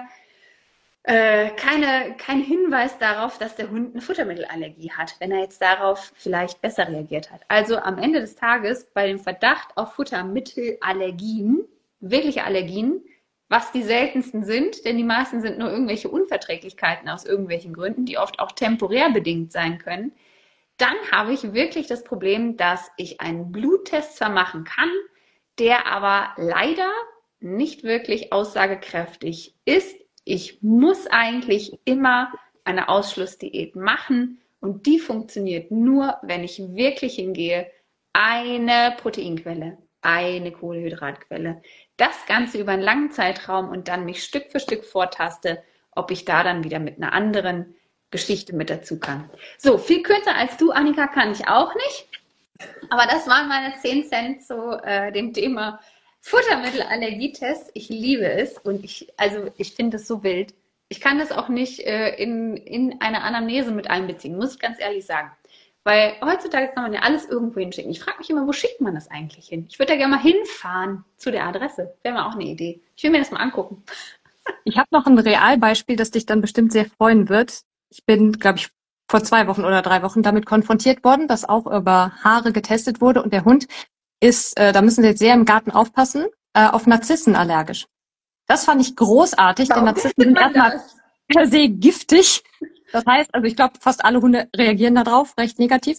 Hinweis darauf, dass der Hund eine Futtermittelallergie hat, wenn er jetzt darauf vielleicht besser reagiert hat. Also am Ende des Tages bei dem Verdacht auf Futtermittelallergien, wirkliche Allergien, was die seltensten sind, denn die meisten sind nur irgendwelche Unverträglichkeiten aus irgendwelchen Gründen, die oft auch temporär bedingt sein können, dann habe ich wirklich das Problem, dass ich einen Bluttest zwar machen kann, der aber leider nicht wirklich aussagekräftig ist, ich muss eigentlich immer eine Ausschlussdiät machen und die funktioniert nur, wenn ich wirklich hingehe, eine Proteinquelle, eine Kohlenhydratquelle, das Ganze über einen langen Zeitraum und dann mich Stück für Stück vortaste, ob ich da dann wieder mit einer anderen Geschichte mit dazu kann. So, viel kürzer als du, Annika, kann ich auch nicht. Aber das waren meine 10 Cent zu dem Thema Futtermittelallergietest. Ich liebe es und ich finde es so wild. Ich kann das auch nicht in eine Anamnese mit einbeziehen, muss ich ganz ehrlich sagen. Weil heutzutage kann man ja alles irgendwo hinschicken. Ich frage mich immer, wo schickt man das eigentlich hin? Ich würde da gerne mal hinfahren zu der Adresse. Wäre mal auch eine Idee. Ich will mir das mal angucken. Ich habe noch ein Realbeispiel, das dich dann bestimmt sehr freuen wird. Ich bin, glaube ich, vor 2 Wochen oder 3 Wochen damit konfrontiert worden, dass auch über Haare getestet wurde und der Hund ist, da müssen Sie jetzt sehr im Garten aufpassen, auf Narzissen allergisch. Das fand ich großartig, denn Narzissen sind erstmal per se giftig. Das heißt, also ich glaube, fast alle Hunde reagieren darauf, recht negativ.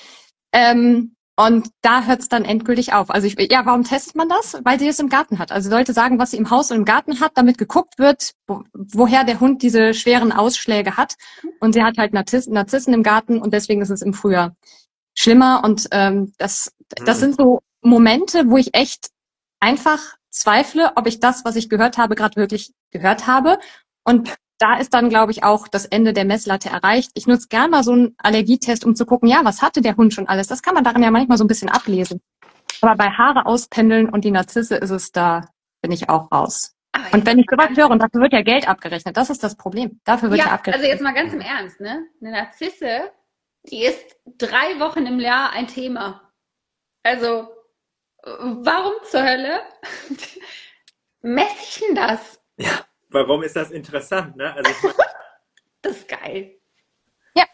Und da hört es dann endgültig auf. Also warum testet man das? Weil sie es im Garten hat. Also sie sollte sagen, was sie im Haus und im Garten hat, damit geguckt wird, woher der Hund diese schweren Ausschläge hat. Und sie hat halt Narzissen im Garten und deswegen ist es im Frühjahr schlimmer. Und das sind so Momente, wo ich echt einfach zweifle, ob ich das, was ich gehört habe, gerade wirklich gehört habe. Und da ist dann, glaube ich, auch das Ende der Messlatte erreicht. Ich nutze gerne mal so einen Allergietest, um zu gucken, ja, was hatte der Hund schon alles? Das kann man darin ja manchmal so ein bisschen ablesen. Aber bei Haare auspendeln und die Narzisse ist es, da bin ich auch raus. Und wenn ich sowas höre, und dafür wird ja Geld abgerechnet, das ist das Problem. Dafür wird ja abgerechnet. Also jetzt mal ganz im Ernst, ne? Eine Narzisse, die ist 3 Wochen im Jahr ein Thema. Also, warum zur Hölle messe ich denn das? Ja, warum ist das interessant, ne? Also das ist geil. Ja.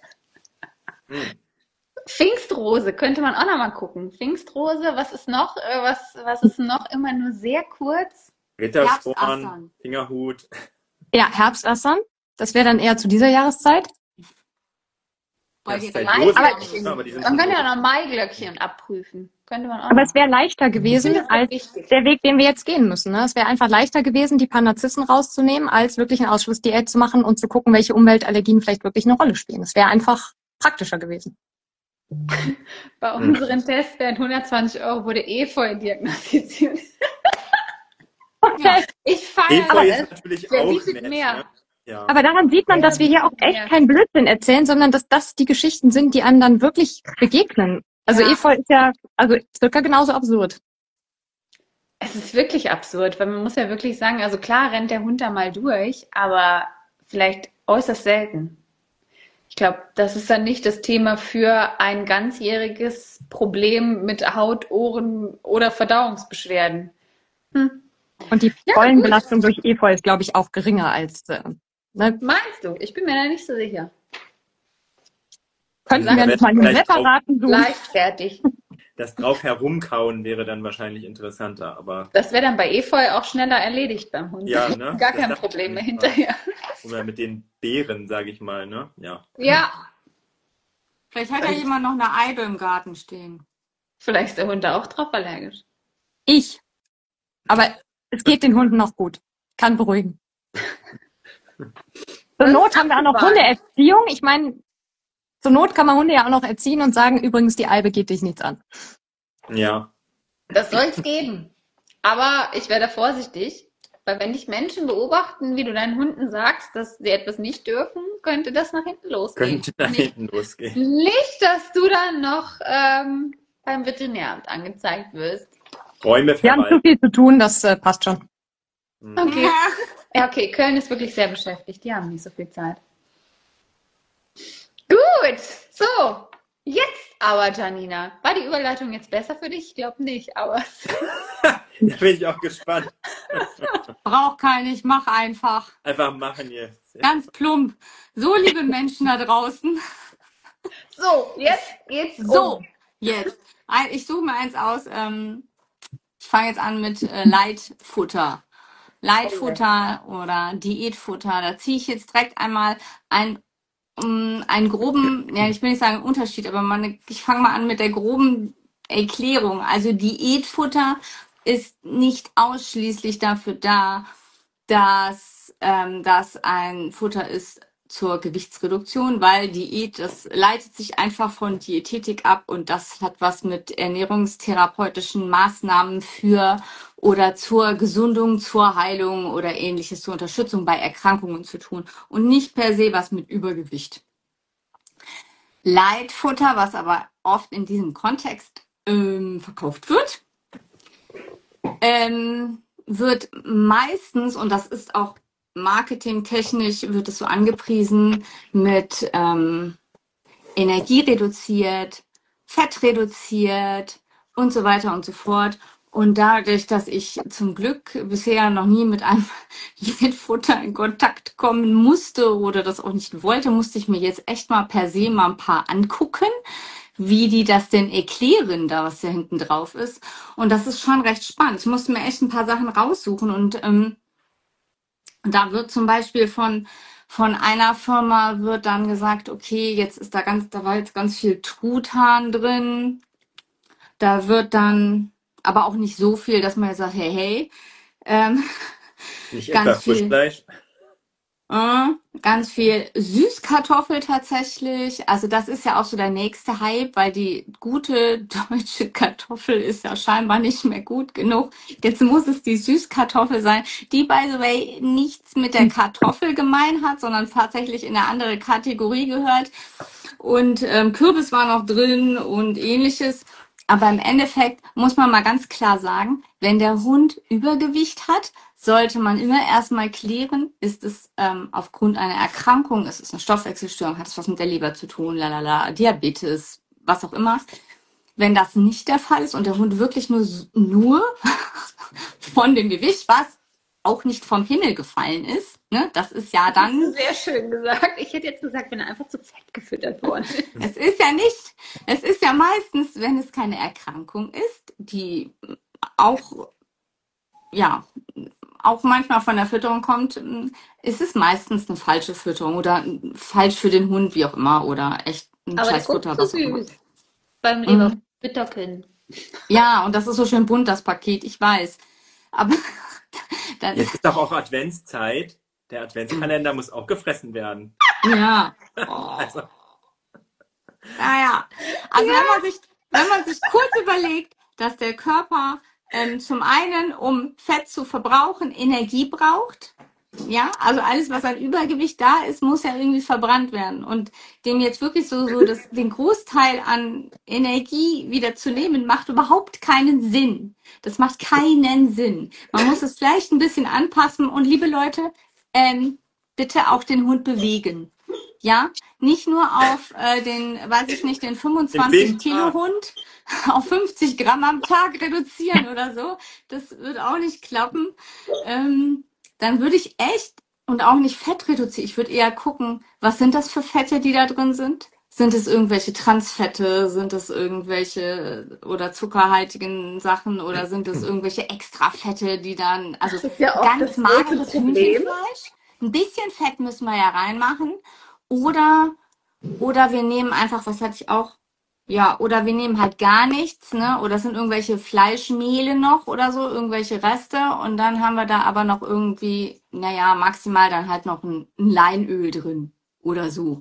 Pfingstrose könnte man auch noch mal gucken. Pfingstrose, was ist noch? Was ist noch immer nur sehr kurz? Rittersporn, Fingerhut. Ja, Herbstassern. Das wäre dann eher zu dieser Jahreszeit. Man könnte ja noch Maiglöckchen abprüfen. Könnte man auch aber es wäre leichter gewesen als der Weg, den wir jetzt gehen müssen. Ne? Es wäre einfach leichter gewesen, die paar Narzissen rauszunehmen, als wirklich eine Ausschlussdiät zu machen und zu gucken, welche Umweltallergien vielleicht wirklich eine Rolle spielen. Es wäre einfach praktischer gewesen. Bei unseren Tests wären 120 € wurde Efeu diagnostiziert. Okay. Ich feiere es. Natürlich Wer auch bietet nett, mehr? ne? Ja. Aber daran sieht man, dass wir hier auch echt keinen Blödsinn erzählen, sondern dass das die Geschichten sind, die einem dann wirklich begegnen. Also Efeu ist ja, also circa genauso absurd. Es ist wirklich absurd, weil man muss ja wirklich sagen, also klar rennt der Hund da mal durch, aber vielleicht äußerst selten. Ich glaube, das ist dann nicht das Thema für ein ganzjähriges Problem mit Haut, Ohren oder Verdauungsbeschwerden. Und die Pollenbelastung durch Efeu ist, glaube ich, auch geringer als... Ne? Meinst du? Ich bin mir da nicht so sicher. Könnten wir jetzt mal einen separaten suchen? Leichtfertig. Das drauf herumkauen wäre dann wahrscheinlich interessanter, aber... Das wäre dann bei Efeu auch schneller erledigt beim Hund. Ja, ne? Gar kein Problem mehr hinterher. Oder mit den Beeren, sage ich mal, ne? Ja. Ja. Vielleicht hat ja jemand noch eine Eibe im Garten stehen. Vielleicht ist der Hund da auch drauf allergisch. Ich. Aber es geht den Hunden noch gut. Kann beruhigen. Zur Not haben wir auch noch Hundeerziehung. Ich meine, zur Not kann man Hunde ja auch noch erziehen und sagen, übrigens, die Eibe geht dich nichts an. Ja. Das soll es geben. Aber ich werde vorsichtig, weil wenn dich Menschen beobachten, wie du deinen Hunden sagst, dass sie etwas nicht dürfen, könnte das nach hinten losgehen. Nicht, dass du dann noch beim Veterinäramt angezeigt wirst. Räume Wir haben zu viel zu tun, das passt schon. Okay. Ja, okay, Köln ist wirklich sehr beschäftigt. Die haben nicht so viel Zeit. Gut, so. Jetzt aber, Janina. War die Überleitung jetzt besser für dich? Ich glaube nicht, aber... Da bin ich auch gespannt. Brauch keine, ich mach einfach. Einfach machen jetzt. Ganz plump. So, liebe Menschen da draußen. So, jetzt geht's So, jetzt. Ich suche mir eins aus. Ich fange jetzt an mit Leitfutter. Leitfutter oder Diätfutter. Da ziehe ich jetzt direkt einmal einen groben, ja, ich will nicht sagen Unterschied, aber ich fange mal an mit der groben Erklärung. Also Diätfutter ist nicht ausschließlich dafür da, dass das ein Futter ist zur Gewichtsreduktion, weil Diät, das leitet sich einfach von Diätetik ab und das hat was mit ernährungstherapeutischen Maßnahmen für oder zur Gesundung, zur Heilung oder ähnliches, zur Unterstützung bei Erkrankungen zu tun und nicht per se was mit Übergewicht. Leitfutter, was aber oft in diesem Kontext verkauft wird, wird meistens, und das ist auch marketingtechnisch, wird es so angepriesen mit Energie reduziert, Fett reduziert und so weiter und so fort. Und dadurch, dass ich zum Glück bisher noch nie mit einem Futter in Kontakt kommen musste oder das auch nicht wollte, musste ich mir jetzt echt mal per se mal ein paar angucken, wie die das denn erklären, da was da hinten drauf ist. Und das ist schon recht spannend. Ich musste mir echt ein paar Sachen raussuchen und da wird zum Beispiel von einer Firma wird dann gesagt, okay, jetzt ist da war jetzt ganz viel Truthahn drin. Da wird dann aber auch nicht so viel, dass man jetzt sagt, hey, Nicht ganz etwa viel. Frischfleisch. Ganz viel Süßkartoffel tatsächlich. Also das ist ja auch so der nächste Hype, weil die gute deutsche Kartoffel ist ja scheinbar nicht mehr gut genug. Jetzt muss es die Süßkartoffel sein, die, by the way, nichts mit der Kartoffel gemein hat, sondern tatsächlich in eine andere Kategorie gehört. Und Kürbis war noch drin und ähnliches. Aber im Endeffekt muss man mal ganz klar sagen, wenn der Hund Übergewicht hat, sollte man immer erstmal klären, ist es aufgrund einer Erkrankung, ist es eine Stoffwechselstörung, hat es was mit der Leber zu tun, lalala, Diabetes, was auch immer. Wenn das nicht der Fall ist und der Hund wirklich nur von dem Gewicht, was auch nicht vom Himmel gefallen ist, ne, das ist ja Das hast dann... du sehr schön gesagt. Ich hätte jetzt gesagt, wenn er einfach zu fett gefüttert worden ist. Es ist ja meistens, wenn es keine Erkrankung ist, die auch, ja, auch manchmal von der Fütterung kommt, ist es meistens eine falsche Fütterung oder falsch für den Hund, wie auch immer, oder echt ein Aber der Scheißfutter, guckt so was auch immer. süß beim Mhm. Leberfütterchen. Ja, und das ist so schön bunt, das Paket, ich weiß. Aber dann Jetzt ist doch auch Adventszeit. Der Adventskalender muss auch gefressen werden. ja. Also, Naja, also wenn man sich kurz überlegt, dass der Körper zum einen, um Fett zu verbrauchen, Energie braucht, ja, also alles, was an Übergewicht da ist, muss ja irgendwie verbrannt werden. Und dem jetzt wirklich den Großteil an Energie wieder zu nehmen, macht überhaupt keinen Sinn. Das macht keinen Sinn. Man muss es vielleicht ein bisschen anpassen und liebe Leute, bitte auch den Hund bewegen. Ja, nicht nur auf den 25 Kilo Hund auf 50 Gramm am Tag reduzieren oder so. Das wird auch nicht klappen. Dann würde ich echt und auch nicht Fett reduzieren. Ich würde eher gucken, was sind das für Fette, die da drin sind? Sind es irgendwelche Transfette? Sind es irgendwelche oder zuckerhaltigen Sachen? Oder sind es irgendwelche Extrafette, die dann, also Das ist ja auch ganz das mageres große Problem. Hühnchenfleisch? Ein bisschen Fett müssen wir ja reinmachen. Oder wir nehmen einfach, was hatte ich auch? Ja, oder wir nehmen halt gar nichts, ne? Oder es sind irgendwelche Fleischmehle noch oder so, irgendwelche Reste. Und dann haben wir da aber noch irgendwie, naja, maximal dann halt noch ein Leinöl drin oder so.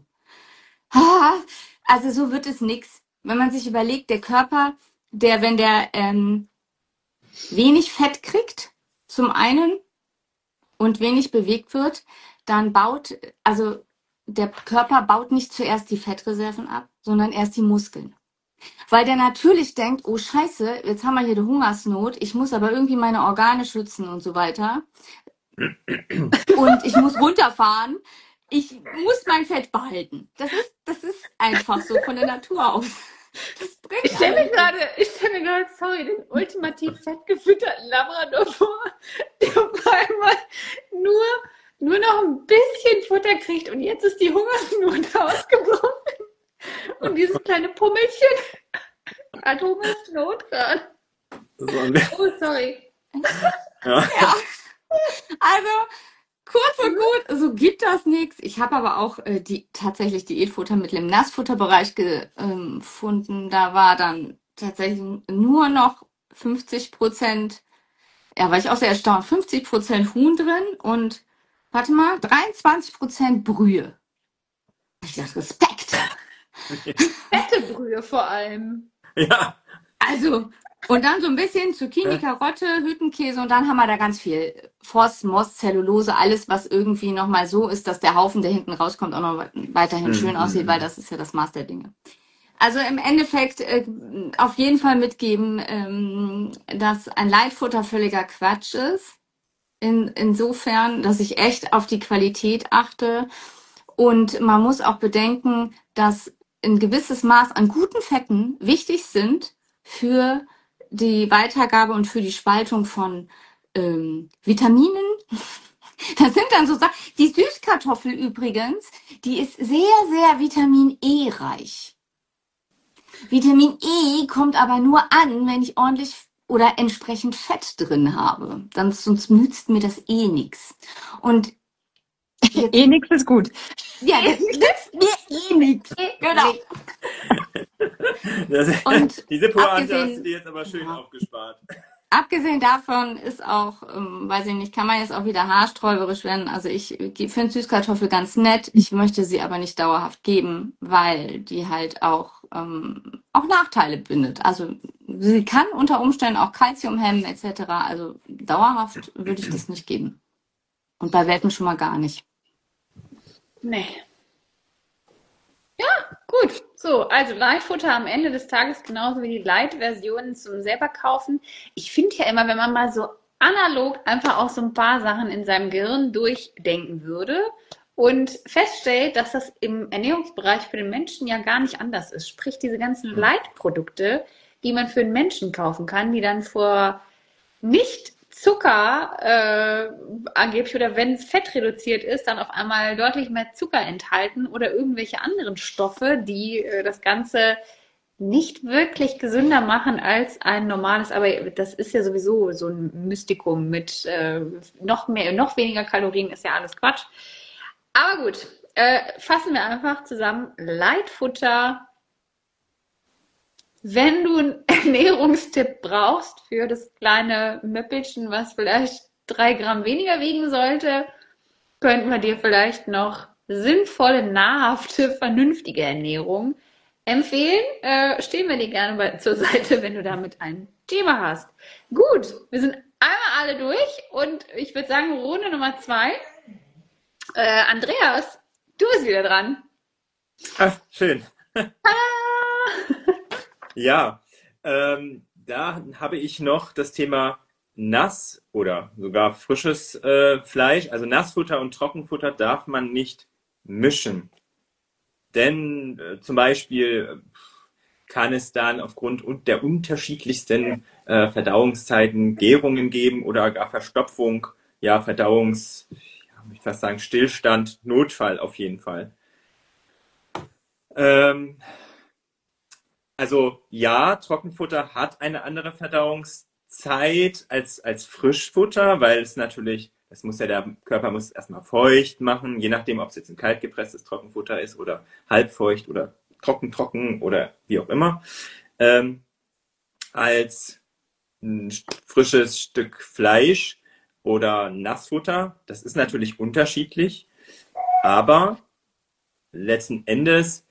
Also so wird es nix. Wenn man sich überlegt, der Körper, wenn der wenig Fett kriegt, zum einen, und wenig bewegt wird, dann der Körper baut nicht zuerst die Fettreserven ab, sondern erst die Muskeln. Weil der natürlich denkt, oh Scheiße, jetzt haben wir hier die Hungersnot, ich muss aber irgendwie meine Organe schützen und so weiter. Und ich muss runterfahren. Ich muss mein Fett behalten. Das ist einfach so von der Natur aus. Das bringt Ich stelle mir alles gerade, sorry, den ultimativ fettgefütterten Labrador vor, der auf einmal nur noch ein bisschen Futter kriegt und jetzt ist die Hungersnot ausgebrochen. Und dieses kleine Pummelchen hat Hungersnot gerade. Oh, sorry. ja. Ja. Also, kurz und gut, so gibt das nichts. Ich habe aber auch tatsächlich Diätfuttermittel im Nassfutterbereich gefunden. Da war dann tatsächlich nur noch 50% Ja, war ich auch sehr erstaunt. 50% Huhn drin und, warte mal, 23% Brühe. Ich dachte, Respekt. Fette Brühe vor allem. Ja. Also, und dann so ein bisschen Zucchini, Karotte, Hüttenkäse und dann haben wir da ganz viel Frost, Most, Zellulose, alles, was irgendwie nochmal so ist, dass der Haufen, der hinten rauskommt, auch noch weiterhin schön aussieht, weil das ist ja das Maß der Dinge. Also im Endeffekt auf jeden Fall mitgeben, dass ein Leitfutter völliger Quatsch ist. Insofern, dass ich echt auf die Qualität achte. Und man muss auch bedenken, dass ein gewisses Maß an guten Fetten wichtig sind für die Weitergabe und für die Spaltung von Vitaminen. Das sind dann so Sachen. Die Süßkartoffel übrigens, die ist sehr, sehr Vitamin E reich. Vitamin E kommt aber nur an, wenn ich ordentlich oder entsprechend Fett drin habe. Sonst nützt mir das eh nichts. Und Eh nix ist gut. ja, das nützt mir eh nichts. Genau. Diese Pointe hast abgesehen- du dir jetzt aber schön Ja. aufgespart. Abgesehen davon ist auch, weiß ich nicht, kann man jetzt auch wieder haarsträuberisch werden. Also ich finde Süßkartoffel ganz nett. Ich möchte sie aber nicht dauerhaft geben, weil die halt auch Nachteile bindet. Also sie kann unter Umständen auch Kalzium hemmen etc. Also dauerhaft würde ich das nicht geben. Und bei Welpen schon mal gar nicht. Nee. Ja, gut. So, also Leitfutter am Ende des Tages genauso wie die Light-Versionen zum selber kaufen. Ich finde ja immer, wenn man mal so analog einfach auch so ein paar Sachen in seinem Gehirn durchdenken würde und feststellt, dass das im Ernährungsbereich für den Menschen ja gar nicht anders ist. Sprich, diese ganzen Light-Produkte, die man für den Menschen kaufen kann, die dann vor nicht Zucker angeblich oder wenn es fettreduziert ist, dann auf einmal deutlich mehr Zucker enthalten oder irgendwelche anderen Stoffe, die das Ganze nicht wirklich gesünder machen als ein normales, aber das ist ja sowieso so ein Mystikum mit noch weniger Kalorien ist ja alles Quatsch. Aber gut, fassen wir einfach zusammen. Leitfutter. Wenn du einen Ernährungstipp brauchst für das kleine Möppelchen, was vielleicht 3 Gramm weniger wiegen sollte, könnten wir dir vielleicht noch sinnvolle, nahrhafte, vernünftige Ernährung empfehlen. Stehen wir dir gerne zur Seite, wenn du damit ein Thema hast. Gut, wir sind einmal alle durch und ich würde sagen, Runde Nummer 2. Andreas, du bist wieder dran. Ach, schön. Ja, da habe ich noch das Thema nass oder sogar frisches Fleisch. Also Nassfutter und Trockenfutter darf man nicht mischen. Denn zum Beispiel kann es dann aufgrund der unterschiedlichsten Verdauungszeiten Gärungen geben oder gar Verstopfung, ja, ich würde fast sagen, Stillstand, Notfall auf jeden Fall. Also ja, Trockenfutter hat eine andere Verdauungszeit als Frischfutter, weil es natürlich, der Körper muss erstmal feucht machen, je nachdem, ob es jetzt ein kaltgepresstes Trockenfutter ist oder halbfeucht oder trocken oder wie auch immer. Als ein frisches Stück Fleisch oder Nassfutter, das ist natürlich unterschiedlich, aber letzten Endes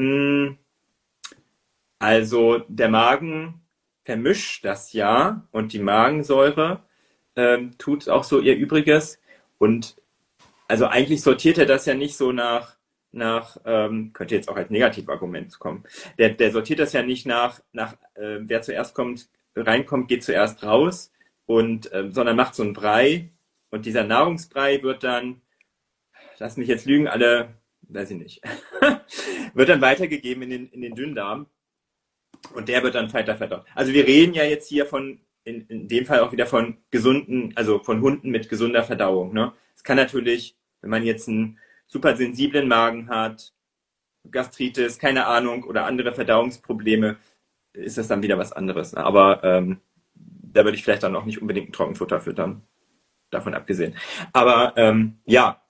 also der Magen vermischt das ja und die Magensäure tut auch so ihr Übriges. Und also eigentlich sortiert er das ja nicht so nach könnte jetzt auch als Negativargument kommen. Der sortiert das ja nicht nach wer zuerst reinkommt, geht zuerst raus sondern macht so einen Brei. Und dieser Nahrungsbrei wird dann, lass mich jetzt lügen, weiß ich nicht, wird dann weitergegeben in den Dünndarm. Und der wird dann weiter verdaut. Also wir reden ja jetzt hier in dem Fall auch wieder von gesunden, also von Hunden mit gesunder Verdauung. Ne? Es kann natürlich, wenn man jetzt einen super sensiblen Magen hat, Gastritis, keine Ahnung, oder andere Verdauungsprobleme, ist das dann wieder was anderes. Ne? Aber da würde ich vielleicht dann auch nicht unbedingt ein Trockenfutter füttern. Davon abgesehen. Aber ja.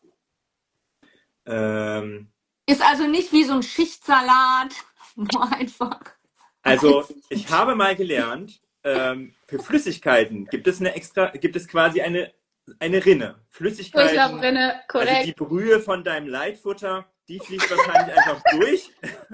Ist also nicht wie so ein Schichtsalat, nur einfach. Also ich habe mal gelernt, für Flüssigkeiten gibt es quasi eine Rinne. Flüssigkeiten, Durchlaufrinne, also korrekt. die Brühe von deinem Leitfutter, die fließt wahrscheinlich einfach durch.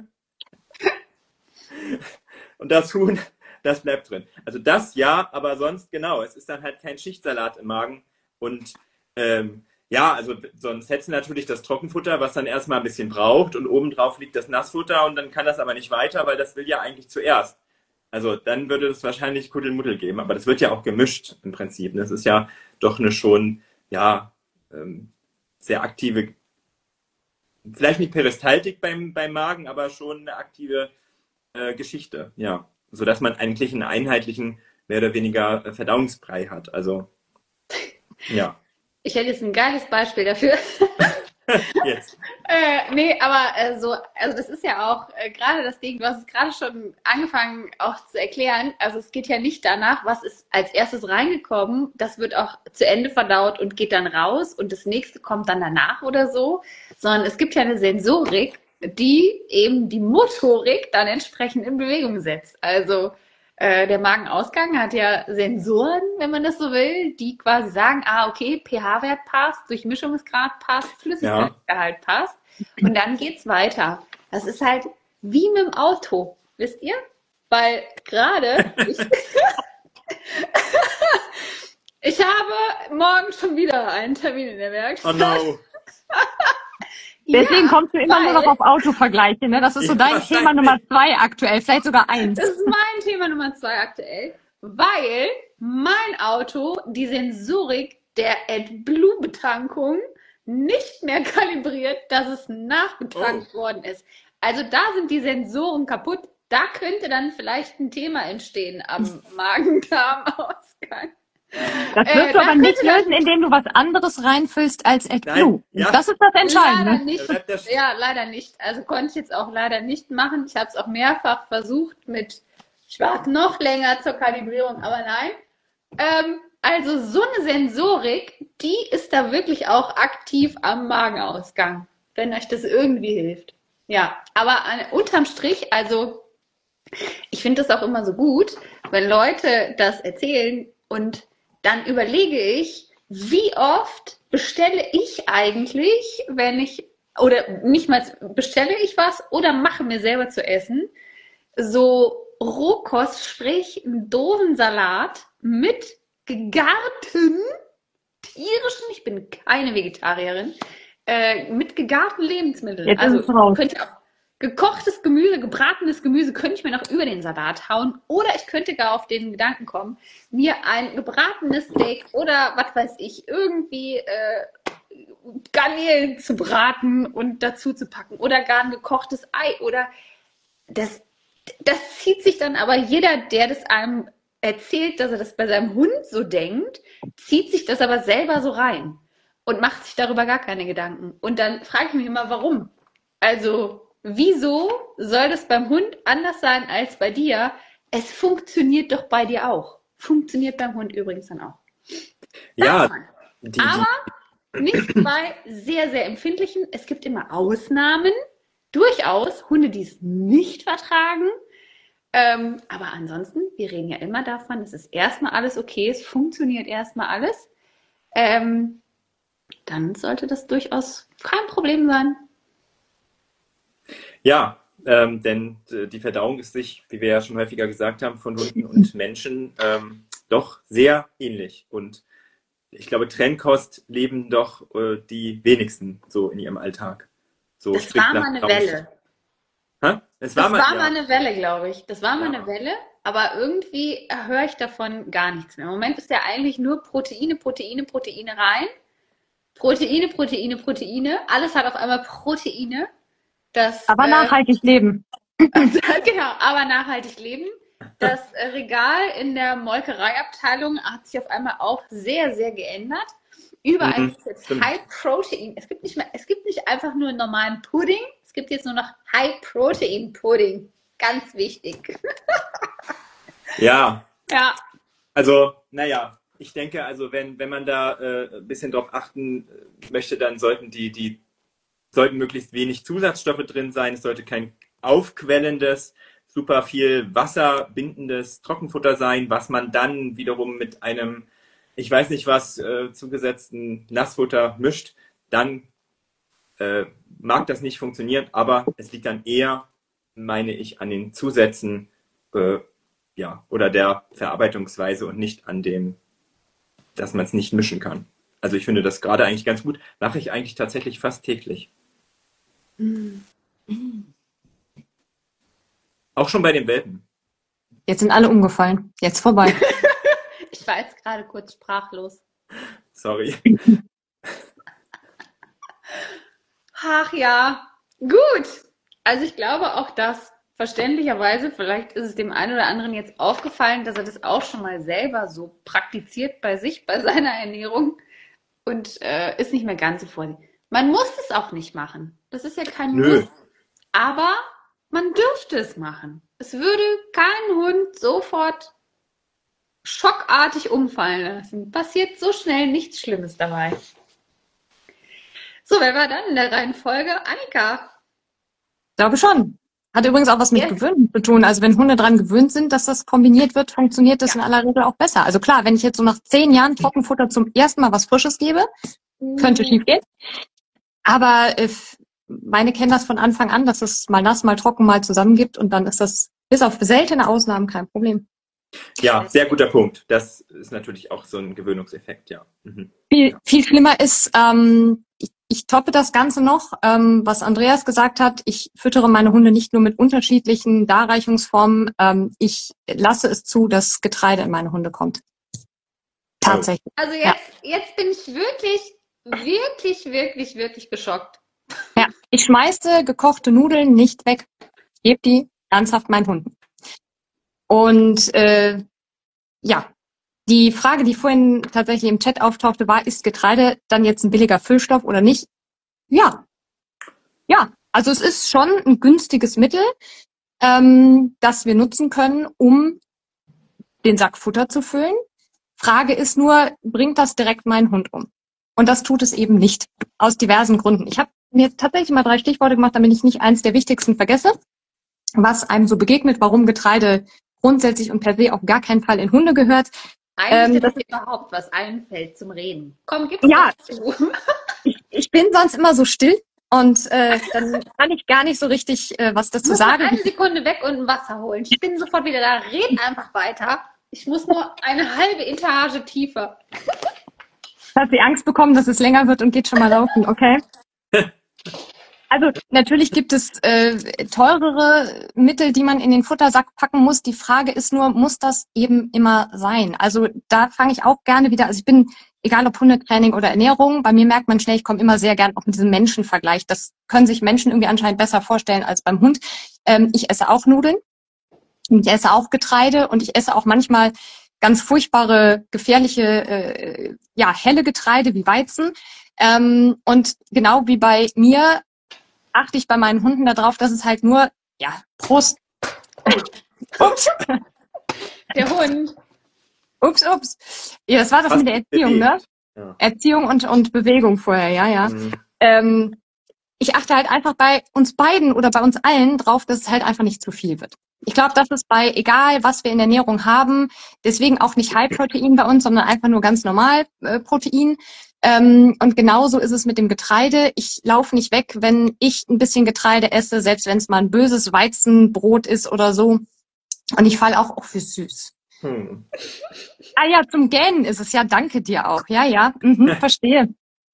Und das Huhn, das bleibt drin. Also das ja, aber sonst genau. Es ist dann halt kein Schichtsalat im Magen. Und ja, also sonst hättest du natürlich das Trockenfutter, was dann erstmal ein bisschen braucht und obendrauf liegt das Nassfutter und dann kann das aber nicht weiter, weil das will ja eigentlich zuerst. Also dann würde es wahrscheinlich Kuddelmuddel geben, aber das wird ja auch gemischt im Prinzip. Das ist ja doch eine schon, ja, sehr aktive, vielleicht nicht Peristaltik beim Magen, aber schon eine aktive Geschichte, ja. Sodass man eigentlich einen einheitlichen, mehr oder weniger Verdauungsbrei hat. Also, ja. Ich hätte jetzt ein geiles Beispiel dafür. Jetzt. Nee, aber also das ist ja auch gerade das Ding, du hast es gerade schon angefangen auch zu erklären, also es geht ja nicht danach, was ist als erstes reingekommen, das wird auch zu Ende verdaut und geht dann raus und das nächste kommt dann danach oder so, sondern es gibt ja eine Sensorik, die eben die Motorik dann entsprechend in Bewegung setzt. Also der Magenausgang hat ja Sensoren, wenn man das so will, die quasi sagen, okay, pH-Wert passt, Durchmischungsgrad passt, Flüssigkeitsgehalt passt. Und dann geht's weiter. Das ist halt wie mit dem Auto, wisst ihr? Weil gerade ich habe morgen schon wieder einen Termin in der Werkstatt. Oh no. Deswegen Ja, kommst du immer nur weil- noch auf Autovergleiche, ne? Das ist so Ja, dein wahrscheinlich. Thema Nummer 2 aktuell, vielleicht sogar 1. Das ist mein Thema Nummer 2 aktuell, weil mein Auto die Sensorik der AdBlue-Betankung nicht mehr kalibriert, dass es nachbetankt worden ist. Also da sind die Sensoren kaputt. Da könnte dann vielleicht ein Thema entstehen am Magen-Darm-Ausgang. Das wirst du da aber nicht könnte das- lösen, indem du was anderes reinfüllst als AdBlue. Nein, ja. Das ist das Leider Entscheidende. nicht. Da bleibt der Ja, leider nicht. Also konnte ich jetzt auch leider nicht machen. Ich habe es auch mehrfach versucht ich warte noch länger zur Kalibrierung, aber nein. Also so eine Sensorik, die ist da wirklich auch aktiv am Magenausgang, wenn euch das irgendwie hilft. Ja, aber unterm Strich, also ich finde das auch immer so gut, wenn Leute das erzählen und dann überlege ich, wie oft bestelle ich eigentlich, oder nicht mal bestelle ich was oder mache mir selber zu essen, so Rohkost, sprich einen Dosensalat mit gegarten tierischen, ich bin keine Vegetarierin, mit gegarten Lebensmitteln. Jetzt ist Also es raus. könnte ich auch gekochtes Gemüse, gebratenes Gemüse könnte ich mir noch über den Salat hauen oder ich könnte gar auf den Gedanken kommen, mir ein gebratenes Steak oder was weiß ich, irgendwie Garnelen zu braten und dazu zu packen oder gar ein gekochtes Ei oder das zieht sich dann aber jeder, der das einem erzählt, dass er das bei seinem Hund so denkt, zieht sich das aber selber so rein und macht sich darüber gar keine Gedanken. Und dann frage ich mich immer, warum? Also, wieso soll das beim Hund anders sein als bei dir? Es funktioniert doch bei dir auch. Funktioniert beim Hund übrigens dann auch. Ja, Aber nicht bei sehr, sehr empfindlichen. Es gibt immer Ausnahmen. Durchaus Hunde, die es nicht vertragen. Aber ansonsten, wir reden ja immer davon, es ist erstmal alles okay, es funktioniert erstmal alles. Dann sollte das durchaus kein Problem sein. ja, denn die Verdauung ist sich, wie wir ja schon häufiger gesagt haben, von Hunden und Menschen doch sehr ähnlich. Und ich glaube, Trennkost leben doch die wenigsten so in ihrem Alltag. So Das strikt war nach mal eine Verdauung. Welle. Hä? Das war ja. mal eine Welle, glaube ich. Das war mal Ja. eine Welle, aber irgendwie höre ich davon gar nichts mehr. Im Moment ist ja eigentlich nur Proteine, Proteine, Proteine rein. Proteine, Proteine, Proteine. Alles hat auf einmal Proteine. Das, Aber nachhaltig leben. genau, aber nachhaltig leben. Das Regal in der Molkereiabteilung hat sich auf einmal auch sehr, sehr geändert. Überall Mhm, ist jetzt stimmt. High Protein. Es gibt nicht einfach nur einen normalen Pudding, es gibt jetzt nur noch High Protein Pudding. Ganz wichtig. Ja, Ja, also, naja, ich denke, also wenn man da ein bisschen drauf achten möchte, dann sollten sollten möglichst wenig Zusatzstoffe drin sein. Es sollte kein aufquellendes super viel wasserbindendes Trockenfutter sein, was man dann wiederum mit einem, ich weiß nicht was, zugesetzten Nassfutter mischt, dann mag das nicht funktionieren, aber es liegt dann eher, meine ich, an den Zusätzen oder der Verarbeitungsweise und nicht an dem, dass man es nicht mischen kann. Also ich finde das gerade eigentlich ganz gut. Mache ich eigentlich tatsächlich fast täglich. Auch schon bei den Welpen. Jetzt sind alle umgefallen. Jetzt vorbei. Ich war jetzt gerade kurz sprachlos. Sorry. Ach ja, gut. Also ich glaube auch, dass verständlicherweise, vielleicht ist es dem einen oder anderen jetzt aufgefallen, dass er das auch schon mal selber so praktiziert bei sich, bei seiner Ernährung und ist nicht mehr ganz so vorsichtig. Man muss es auch nicht machen. Das ist ja kein Nö. Muss. Aber man dürfte es machen. Es würde keinen Hund sofort schockartig umfallen lassen. Passiert so schnell nichts Schlimmes dabei. So, wer war dann in der Reihenfolge? Annika. Ich glaube schon. Hat übrigens auch was mit Yes. Gewöhnen zu tun. Also wenn Hunde dran gewöhnt sind, dass das kombiniert wird, funktioniert das in aller Regel auch besser. Also klar, wenn ich jetzt so nach 10 Jahren Trockenfutter zum ersten Mal was Frisches gebe, könnte schief gehen. Aber meine kennen das von Anfang an, dass es mal nass, mal trocken, mal zusammen gibt und dann ist das bis auf seltene Ausnahmen kein Problem. Ja, sehr guter Punkt. Das ist natürlich auch so ein Gewöhnungseffekt, ja. Mhm. Viel schlimmer ist, ich toppe das Ganze noch, was Andreas gesagt hat. Ich füttere meine Hunde nicht nur mit unterschiedlichen Darreichungsformen. Ich lasse es zu, dass Getreide in meine Hunde kommt. Tatsächlich. Also jetzt bin ich wirklich geschockt. Ja, ich schmeiße gekochte Nudeln nicht weg. Ich gebe die ernsthaft meinen Hunden. Und ja, die Frage, die vorhin tatsächlich im Chat auftauchte, war, ist Getreide dann jetzt ein billiger Füllstoff oder nicht? Ja. Ja, also es ist schon ein günstiges Mittel, das wir nutzen können, um den Sack Futter zu füllen. Frage ist nur, bringt das direkt meinen Hund um? Und das tut es eben nicht, aus diversen Gründen. Ich habe mir jetzt tatsächlich mal 3 Stichworte gemacht, damit ich nicht eins der wichtigsten vergesse, was einem so begegnet, warum Getreide grundsätzlich und per se auf gar keinen Fall in Hunde gehört. Eigentlich ist überhaupt was einfällt zum Reden. Komm, gib's Ja. zu. Ich bin sonst immer so still und dann kann ich gar nicht so richtig was dazu Muss sagen. noch eine Sekunde weg und ein Wasser holen. Ich bin sofort wieder da. Red einfach weiter. Ich muss nur eine halbe Etage tiefer. Hat sie Angst bekommen, dass es länger wird und geht schon mal laufen, okay? Also natürlich gibt es teurere Mittel, die man in den Futtersack packen muss. Die Frage ist nur, muss das eben immer sein? Also da fange ich auch gerne wieder, also ich bin, egal ob Hundetraining oder Ernährung, bei mir merkt man schnell, ich komme immer sehr gern auch mit diesem Menschenvergleich. Das können sich Menschen irgendwie anscheinend besser vorstellen als beim Hund. Ich esse auch Nudeln, ich esse auch Getreide und ich esse auch manchmal ganz furchtbare, gefährliche, helle Getreide wie Weizen. Und genau wie bei mir achte ich bei meinen Hunden darauf, dass es halt nur, Prost. Ups. Der Hund. Ups. Ja, das war das Fast mit der Erziehung, ne? Ja. Erziehung und Bewegung vorher, ja. Mhm. Ich achte halt einfach bei uns beiden oder bei uns allen drauf, dass es halt einfach nicht zu viel wird. Ich glaube, das ist bei, egal was wir in der Ernährung haben, deswegen auch nicht High-Protein bei uns, sondern einfach nur ganz normal Protein. Und genauso ist es mit dem Getreide. Ich laufe nicht weg, wenn ich ein bisschen Getreide esse, selbst wenn es mal ein böses Weizenbrot ist oder so. Und ich falle auch für süß. Ah ja, zum Gähnen ist es ja, danke dir auch. Ja, verstehe.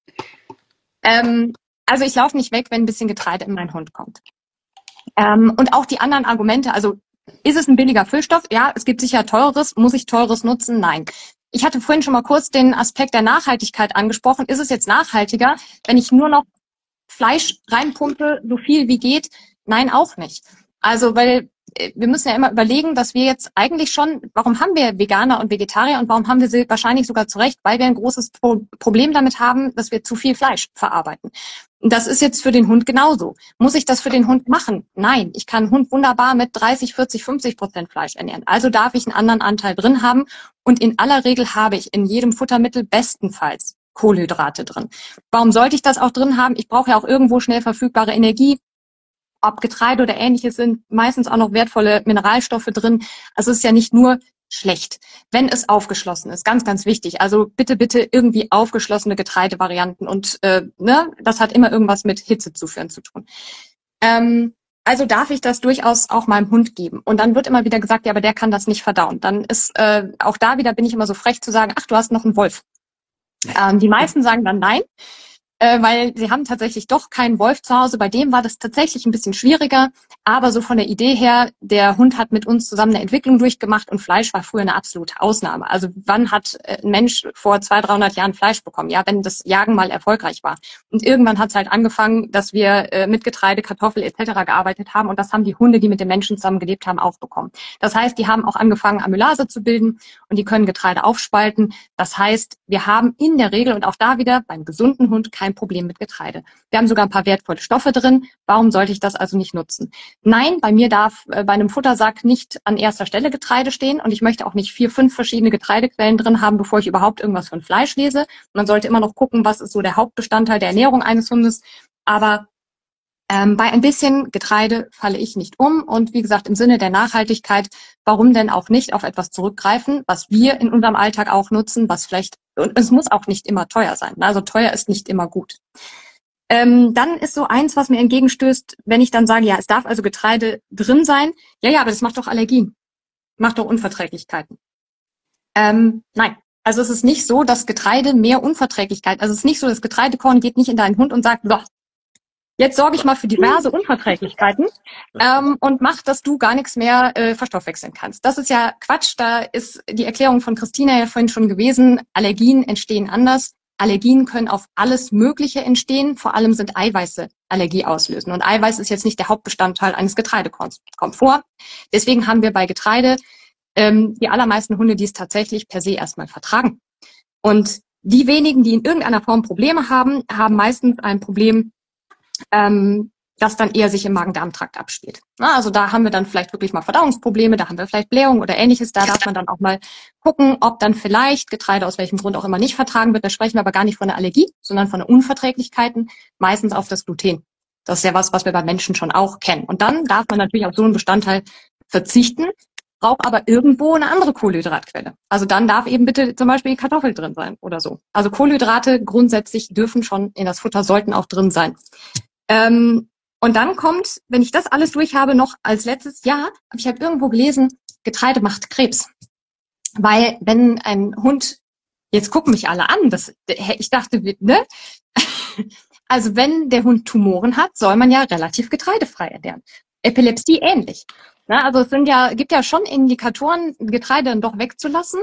Also ich laufe nicht weg, wenn ein bisschen Getreide in meinen Hund kommt. Und auch die anderen Argumente, also ist es ein billiger Füllstoff? Ja, es gibt sicher Teures. Muss ich Teures nutzen? Nein. Ich hatte vorhin schon mal kurz den Aspekt der Nachhaltigkeit angesprochen. Ist es jetzt nachhaltiger, wenn ich nur noch Fleisch reinpumpe, so viel wie geht? Nein, auch nicht. Also, weil wir müssen ja immer überlegen, dass wir jetzt eigentlich schon, warum haben wir Veganer und Vegetarier und warum haben wir sie wahrscheinlich sogar zu Recht? Weil wir ein großes Problem damit haben, dass wir zu viel Fleisch verarbeiten. Und das ist jetzt für den Hund genauso. Muss ich das für den Hund machen? Nein, ich kann einen Hund wunderbar mit 30, 40, 50% Fleisch ernähren. Also darf ich einen anderen Anteil drin haben. Und in aller Regel habe ich in jedem Futtermittel bestenfalls Kohlenhydrate drin. Warum sollte ich das auch drin haben? Ich brauche ja auch irgendwo schnell verfügbare Energie. ob Getreide oder Ähnliches, sind meistens auch noch wertvolle Mineralstoffe drin. Also es ist ja nicht nur schlecht, wenn es aufgeschlossen ist. Ganz, ganz wichtig. Also bitte, bitte irgendwie aufgeschlossene Getreidevarianten. Und das hat immer irgendwas mit Hitzezuführen zu tun. Also darf ich das durchaus auch meinem Hund geben. Und dann wird immer wieder gesagt, ja, aber der kann das nicht verdauen. Dann ist auch da wieder, bin ich immer so frech zu sagen, ach, du hast noch einen Wolf. Die meisten sagen dann nein, weil sie haben tatsächlich doch keinen Wolf zu Hause. Bei dem war das tatsächlich ein bisschen schwieriger, aber so von der Idee her, der Hund hat mit uns zusammen eine Entwicklung durchgemacht und Fleisch war früher eine absolute Ausnahme. Also wann hat ein Mensch vor 200, 300 Jahren Fleisch bekommen? Ja, wenn das Jagen mal erfolgreich war. Und irgendwann hat es halt angefangen, dass wir mit Getreide, Kartoffel etc. gearbeitet haben und das haben die Hunde, die mit den Menschen zusammen gelebt haben, auch bekommen. Das heißt, die haben auch angefangen, Amylase zu bilden und die können Getreide aufspalten. Das heißt, wir haben in der Regel und auch da wieder beim gesunden Hund kein Problem mit Getreide. Wir haben sogar ein paar wertvolle Stoffe drin. Warum sollte ich das also nicht nutzen? Nein, bei mir darf bei einem Futtersack nicht an erster Stelle Getreide stehen und ich möchte auch nicht 4, 5 verschiedene Getreidequellen drin haben, bevor ich überhaupt irgendwas von Fleisch lese. Man sollte immer noch gucken, was ist so der Hauptbestandteil der Ernährung eines Hundes. Aber bei ein bisschen Getreide falle ich nicht um und wie gesagt, im Sinne der Nachhaltigkeit, warum denn auch nicht auf etwas zurückgreifen, was wir in unserem Alltag auch nutzen, was vielleicht, und es muss auch nicht immer teuer sein. Also teuer ist nicht immer gut. Dann ist so eins, was mir entgegenstößt, wenn ich dann sage, ja, es darf also Getreide drin sein. Ja, aber das macht doch Allergien, macht doch Unverträglichkeiten. Nein. Also es ist nicht so, dass Getreide mehr Unverträglichkeit, also es ist nicht so, das Getreidekorn geht nicht in deinen Hund und sagt, so, jetzt sorge ich mal für diverse Unverträglichkeiten und mach, dass du gar nichts mehr verstoffwechseln kannst. Das ist ja Quatsch. Da ist die Erklärung von Christina ja vorhin schon gewesen. Allergien entstehen anders. Allergien können auf alles Mögliche entstehen. Vor allem sind Eiweiße Allergie auslösen. Und Eiweiß ist jetzt nicht der Hauptbestandteil eines Getreidekorns. Kommt vor. Deswegen haben wir bei Getreide die allermeisten Hunde, die es tatsächlich per se erstmal vertragen. Und die wenigen, die in irgendeiner Form Probleme haben, haben meistens ein Problem, das dann eher sich im Magen-Darm-Trakt abspielt. Na, also da haben wir dann vielleicht wirklich mal Verdauungsprobleme, da haben wir vielleicht Blähung oder Ähnliches. Da darf man dann auch mal gucken, ob dann vielleicht Getreide aus welchem Grund auch immer nicht vertragen wird. Da sprechen wir aber gar nicht von der Allergie, sondern von den Unverträglichkeiten, meistens auf das Gluten. Das ist ja was wir bei Menschen schon auch kennen. Und dann darf man natürlich auf so einen Bestandteil verzichten, braucht aber irgendwo eine andere Kohlenhydratquelle. Also dann darf eben bitte zum Beispiel Kartoffel drin sein oder so. Also Kohlenhydrate grundsätzlich dürfen schon in das Futter, sollten auch drin sein. Und dann kommt, wenn ich das alles durch habe, noch als letztes, ja, habe ich halt irgendwo gelesen, Getreide macht Krebs. Weil wenn ein Hund, jetzt gucken mich alle an, ich dachte, ne? Also wenn der Hund Tumoren hat, soll man ja relativ getreidefrei ernähren. Epilepsie ähnlich. Na, also es gibt ja schon Indikatoren, Getreide dann doch wegzulassen.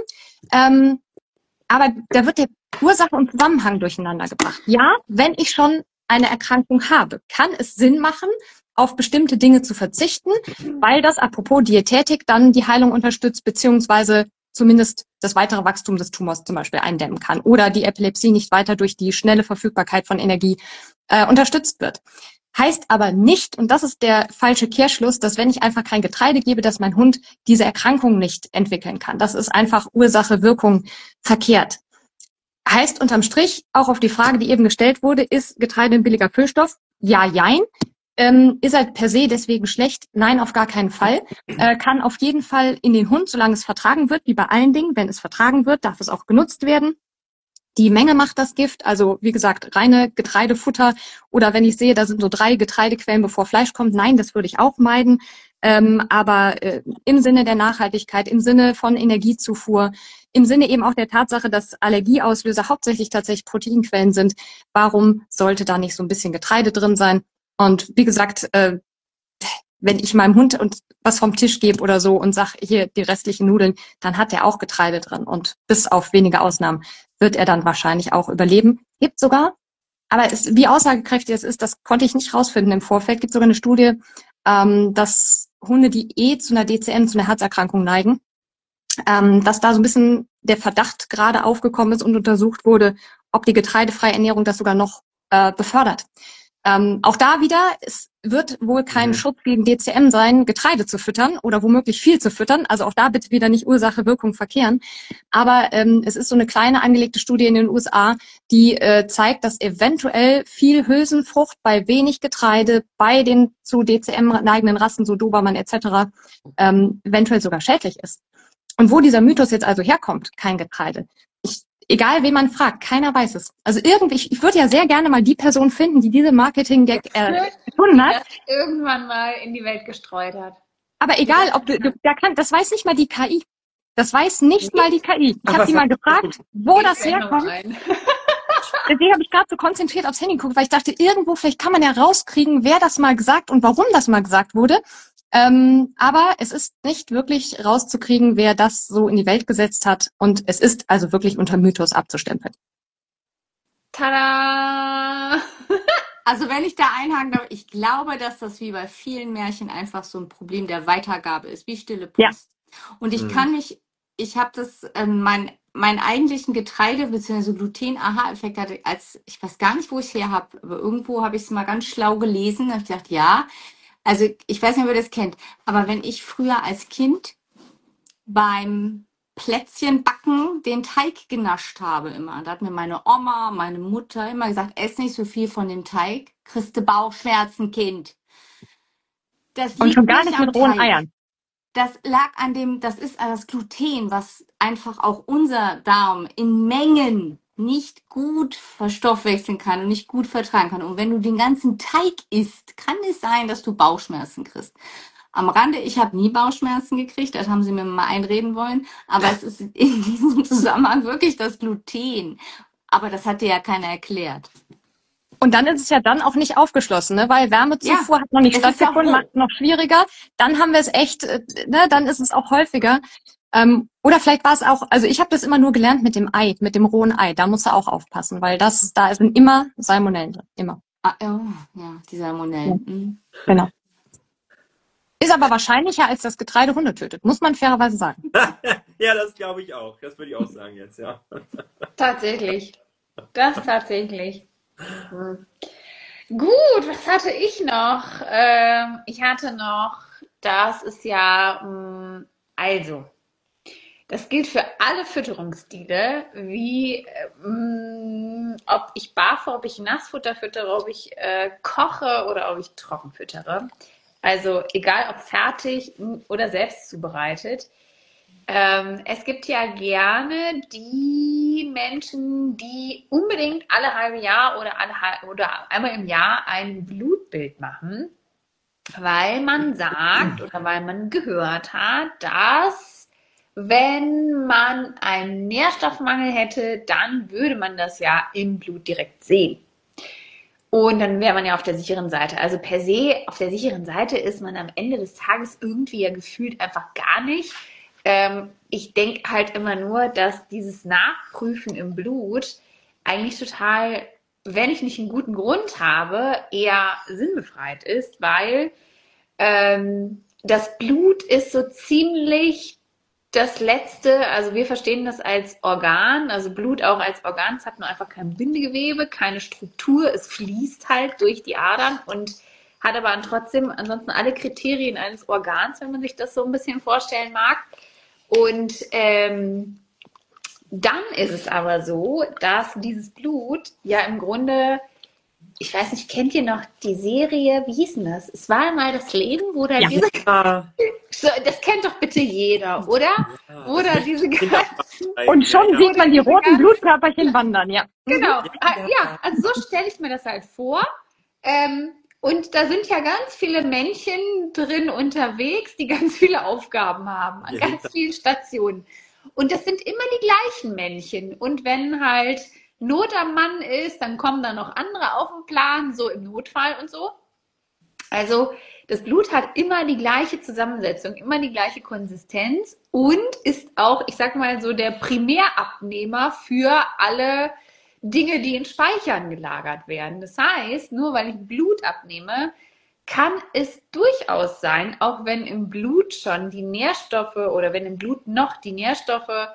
Aber da wird der Ursache und Zusammenhang durcheinander gebracht. Ja, wenn ich schon eine Erkrankung habe, kann es Sinn machen, auf bestimmte Dinge zu verzichten, weil das, apropos Diätetik, dann die Heilung unterstützt, beziehungsweise zumindest das weitere Wachstum des Tumors zum Beispiel eindämmen kann oder die Epilepsie nicht weiter durch die schnelle Verfügbarkeit von Energie unterstützt wird. Heißt aber nicht, und das ist der falsche Kehrschluss, dass wenn ich einfach kein Getreide gebe, dass mein Hund diese Erkrankung nicht entwickeln kann. Das ist einfach Ursache, Wirkung verkehrt. Heißt unterm Strich, auch auf die Frage, die eben gestellt wurde, ist Getreide ein billiger Füllstoff? Ja, jein. Ist er per se deswegen schlecht? Nein, auf gar keinen Fall. Kann auf jeden Fall in den Hund, solange es vertragen wird, wie bei allen Dingen, wenn es vertragen wird, darf es auch genutzt werden. Die Menge macht das Gift, also wie gesagt, reine Getreidefutter oder wenn ich sehe, da sind so 3 Getreidequellen, bevor Fleisch kommt, nein, das würde ich auch meiden. Aber im Sinne der Nachhaltigkeit, im Sinne von Energiezufuhr, im Sinne eben auch der Tatsache, dass Allergieauslöser hauptsächlich tatsächlich Proteinquellen sind, warum sollte da nicht so ein bisschen Getreide drin sein? Und wie gesagt, wenn ich meinem Hund was vom Tisch gebe oder so und sage, hier die restlichen Nudeln, dann hat er auch Getreide drin. Und bis auf wenige Ausnahmen wird er dann wahrscheinlich auch überleben. Gibt sogar, aber wie aussagekräftig es ist, das konnte ich nicht rausfinden im Vorfeld. Gibt sogar eine Studie, dass Hunde, die zu einer DCM, zu einer Herzerkrankung neigen, dass da so ein bisschen der Verdacht gerade aufgekommen ist und untersucht wurde, ob die getreidefreie Ernährung das sogar noch befördert. Auch da wieder, es wird wohl kein Schutz gegen DCM sein, Getreide zu füttern oder womöglich viel zu füttern. Also auch da bitte wieder nicht Ursache, Wirkung verkehren. Aber es ist so eine kleine angelegte Studie in den USA, die zeigt, dass eventuell viel Hülsenfrucht bei wenig Getreide, bei den zu DCM neigenden Rassen, so Dobermann etc., eventuell sogar schädlich ist. Und wo dieser Mythos jetzt also herkommt, kein Getreide. Egal, wen man fragt, keiner weiß es. Also irgendwie, ich würde ja sehr gerne mal die Person finden, die diese Marketing-Gag gefunden hat. Das irgendwann mal in die Welt gestreut hat. Aber egal, ob das weiß nicht mal die KI. Das weiß nicht mal die KI. Ich habe die mal gefragt, wo das herkommt. Deswegen habe ich gerade so konzentriert aufs Handy geguckt, weil ich dachte, irgendwo, vielleicht kann man ja rauskriegen, wer das mal gesagt und warum das mal gesagt wurde. Aber es ist nicht wirklich rauszukriegen, wer das so in die Welt gesetzt hat. Und es ist also wirklich unter Mythos abzustempeln. Tada! Also wenn ich da einhaken darf, ich glaube, dass das wie bei vielen Märchen einfach so ein Problem der Weitergabe ist, wie stille Post. Ja. Und ich habe das, meinen eigentlichen Getreide- bzw. Gluten-Aha-Effekt hatte, ich weiß gar nicht, wo ich es her habe, aber irgendwo habe ich es mal ganz schlau gelesen. Da habe ich gedacht, ja, also ich weiß nicht, ob ihr das kennt, aber wenn ich früher als Kind beim Plätzchenbacken den Teig genascht habe immer, da hat mir meine Oma, meine Mutter immer gesagt, ess nicht so viel von dem Teig, kriegst du Bauchschmerzen, Kind. Das und schon gar nicht mit rohen Eiern. Das lag an das ist das Gluten, was einfach auch unser Darm in Mengen nicht gut verstoffwechseln kann und nicht gut vertragen kann. Und wenn du den ganzen Teig isst, kann es sein, dass du Bauchschmerzen kriegst. Am Rande, ich habe nie Bauchschmerzen gekriegt, das haben sie mir mal einreden wollen, aber es ist in diesem Zusammenhang wirklich das Gluten. Aber das hat dir ja keiner erklärt. Und dann ist es ja dann auch nicht aufgeschlossen, ne? Weil Wärmezufuhr hat noch nicht stattgefunden, macht es noch schwieriger. Dann haben wir es echt, ne? Dann ist es auch häufiger. Oder vielleicht war es auch, also ich habe das immer nur gelernt mit dem Ei, mit dem rohen Ei. Da musst du auch aufpassen, weil da sind immer Salmonellen drin, immer. Ah, oh, ja, die Salmonellen. Ja. Mhm. Genau. Ist aber wahrscheinlicher, als das Getreide Hunde tötet, muss man fairerweise sagen. Ja, das glaube ich auch. Das würde ich auch sagen jetzt, ja. Tatsächlich. Das tatsächlich. Gut, was hatte ich noch? Ich hatte noch, das ist ja, also, das gilt für alle Fütterungsstile, wie ob ich barfe, ob ich Nassfutter füttere, ob ich koche oder ob ich trocken füttere. Also egal ob fertig oder selbst zubereitet. Es gibt ja gerne die Menschen, die unbedingt alle halbe Jahr oder einmal im Jahr ein Blutbild machen, weil man sagt oder weil man gehört hat, dass wenn man einen Nährstoffmangel hätte, dann würde man das ja im Blut direkt sehen. Und dann wäre man ja auf der sicheren Seite. Also per se, auf der sicheren Seite ist man am Ende des Tages irgendwie ja gefühlt einfach gar nicht. Ich denke halt immer nur, dass dieses Nachprüfen im Blut eigentlich total, wenn ich nicht einen guten Grund habe, eher sinnbefreit ist, weil das Blut ist so ziemlich das Letzte, also wir verstehen das als Organ, also Blut auch als Organ, es hat nur einfach kein Bindegewebe, keine Struktur, es fließt halt durch die Adern und hat aber trotzdem ansonsten alle Kriterien eines Organs, wenn man sich das so ein bisschen vorstellen mag. Und dann ist es aber so, dass dieses Blut ja im Grunde, ich weiß nicht, kennt ihr noch die Serie, wie hieß denn das? Es war mal das Leben, wo da diese... So, das kennt doch bitte jeder, oder? Ja, oder diese ganzen... Und schon sieht man die roten Blutkörperchen wandern, ja. Genau, ja, also so stelle ich mir das halt vor. Und da sind ja ganz viele Männchen drin unterwegs, die ganz viele Aufgaben haben, an ganz vielen Stationen. Und das sind immer die gleichen Männchen. Und wenn halt Not am Mann ist, dann kommen da noch andere auf den Plan, so im Notfall und so. Also das Blut hat immer die gleiche Zusammensetzung, immer die gleiche Konsistenz und ist auch, ich sag mal so, der Primärabnehmer für alle Dinge, die in Speichern gelagert werden. Das heißt, nur weil ich Blut abnehme, kann es durchaus sein, auch wenn im Blut schon die Nährstoffe oder wenn im Blut noch die Nährstoffe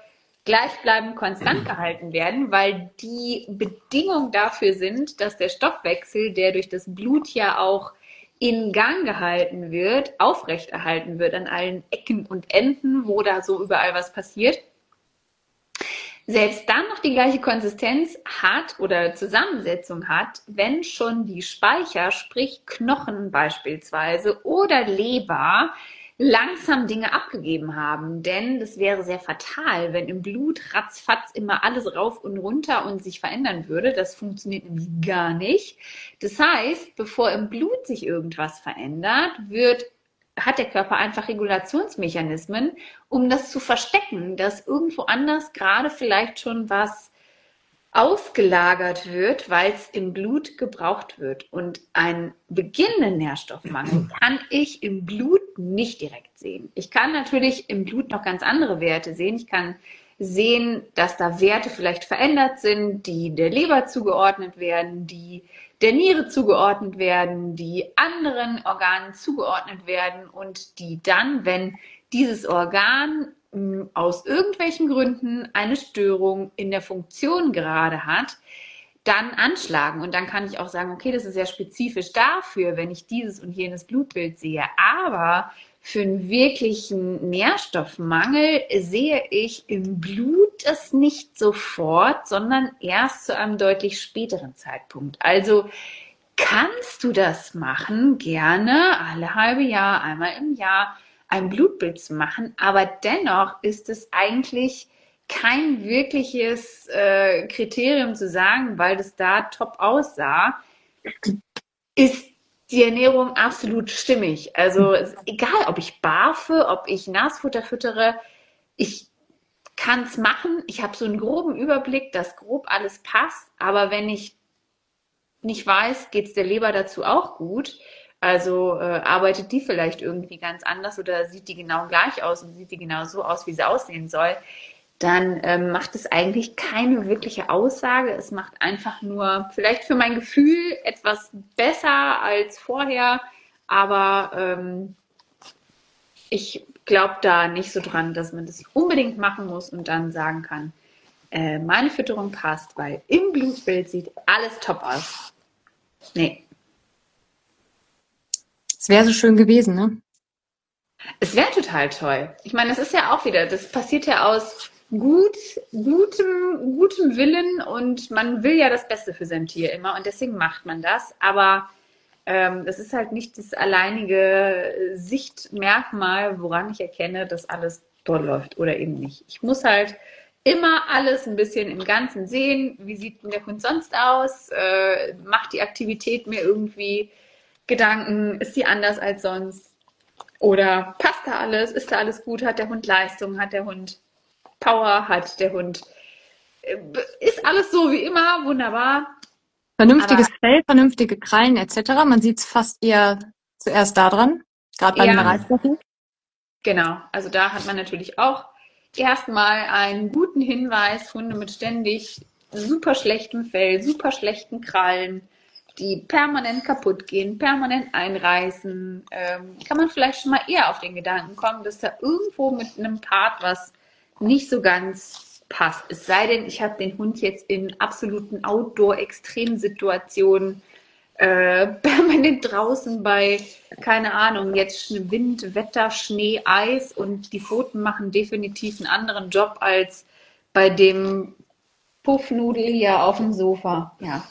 gleichbleibend konstant gehalten werden, weil die Bedingung dafür sind, dass der Stoffwechsel, der durch das Blut ja auch in Gang gehalten wird, aufrechterhalten wird an allen Ecken und Enden, wo da so überall was passiert, selbst dann noch die gleiche Konsistenz hat oder Zusammensetzung hat, wenn schon die Speicher, sprich Knochen beispielsweise oder Leber, langsam Dinge abgegeben haben. Denn das wäre sehr fatal, wenn im Blut ratzfatz immer alles rauf und runter und sich verändern würde. Das funktioniert nämlich gar nicht. Das heißt, bevor im Blut sich irgendwas verändert, hat der Körper einfach Regulationsmechanismen, um das zu verstecken, dass irgendwo anders gerade vielleicht schon was ausgelagert wird, weil es im Blut gebraucht wird. Und einen beginnenden Nährstoffmangel kann ich im Blut nicht direkt sehen. Ich kann natürlich im Blut noch ganz andere Werte sehen. Ich kann sehen, dass da Werte vielleicht verändert sind, die der Leber zugeordnet werden, die der Niere zugeordnet werden, die anderen Organen zugeordnet werden und die dann, wenn dieses Organ aus irgendwelchen Gründen eine Störung in der Funktion gerade hat, dann anschlagen. Und dann kann ich auch sagen, okay, das ist sehr spezifisch dafür, wenn ich dieses und jenes Blutbild sehe. Aber für einen wirklichen Nährstoffmangel sehe ich im Blut das nicht sofort, sondern erst zu einem deutlich späteren Zeitpunkt. Also kannst du das machen, gerne alle halbe Jahr, einmal im Jahr ein Blutbild zu machen, aber dennoch ist es eigentlich kein wirkliches Kriterium zu sagen, weil das da top aussah, ist die Ernährung absolut stimmig. Also egal, ob ich barfe, ob ich Nassfutter füttere, ich kann es machen. Ich habe so einen groben Überblick, dass grob alles passt, aber wenn ich nicht weiß, geht es der Leber dazu auch gut, also arbeitet die vielleicht irgendwie ganz anders oder sieht die genau gleich aus und sieht die genau so aus, wie sie aussehen soll, dann macht es eigentlich keine wirkliche Aussage. Es macht einfach nur vielleicht für mein Gefühl etwas besser als vorher, aber ich glaube da nicht so dran, dass man das unbedingt machen muss und dann sagen kann, meine Fütterung passt, weil im Blutbild sieht alles top aus. Nee. Es wäre so schön gewesen, ne? Es wäre total toll. Ich meine, das ist ja auch wieder, das passiert ja aus gutem Willen und man will ja das Beste für sein Tier immer und deswegen macht man das. Aber das ist halt nicht das alleinige Sichtmerkmal, woran ich erkenne, dass alles toll läuft oder eben nicht. Ich muss halt immer alles ein bisschen im Ganzen sehen. Wie sieht denn der Hund sonst aus? Macht die Aktivität mir irgendwie Gedanken? Ist sie anders als sonst? Oder passt da alles? Ist da alles gut? Hat der Hund Leistung? Hat der Hund Power? Hat der Hund... Ist alles so wie immer? Wunderbar. Vernünftiges Fell, vernünftige Krallen etc. Man sieht es fast eher zuerst daran, gerade bei den Reizstoffen. Genau, also da hat man natürlich auch erstmal einen guten Hinweis, Hunde mit ständig super schlechtem Fell, super schlechten Krallen, die permanent kaputt gehen, permanent einreißen, kann man vielleicht schon mal eher auf den Gedanken kommen, dass da irgendwo mit einem Part was nicht so ganz passt. Es sei denn, ich habe den Hund jetzt in absoluten Outdoor-Extremsituationen permanent draußen bei, keine Ahnung, jetzt Wind, Wetter, Schnee, Eis und die Pfoten machen definitiv einen anderen Job als bei dem Puffnudel hier auf dem Sofa. Ja.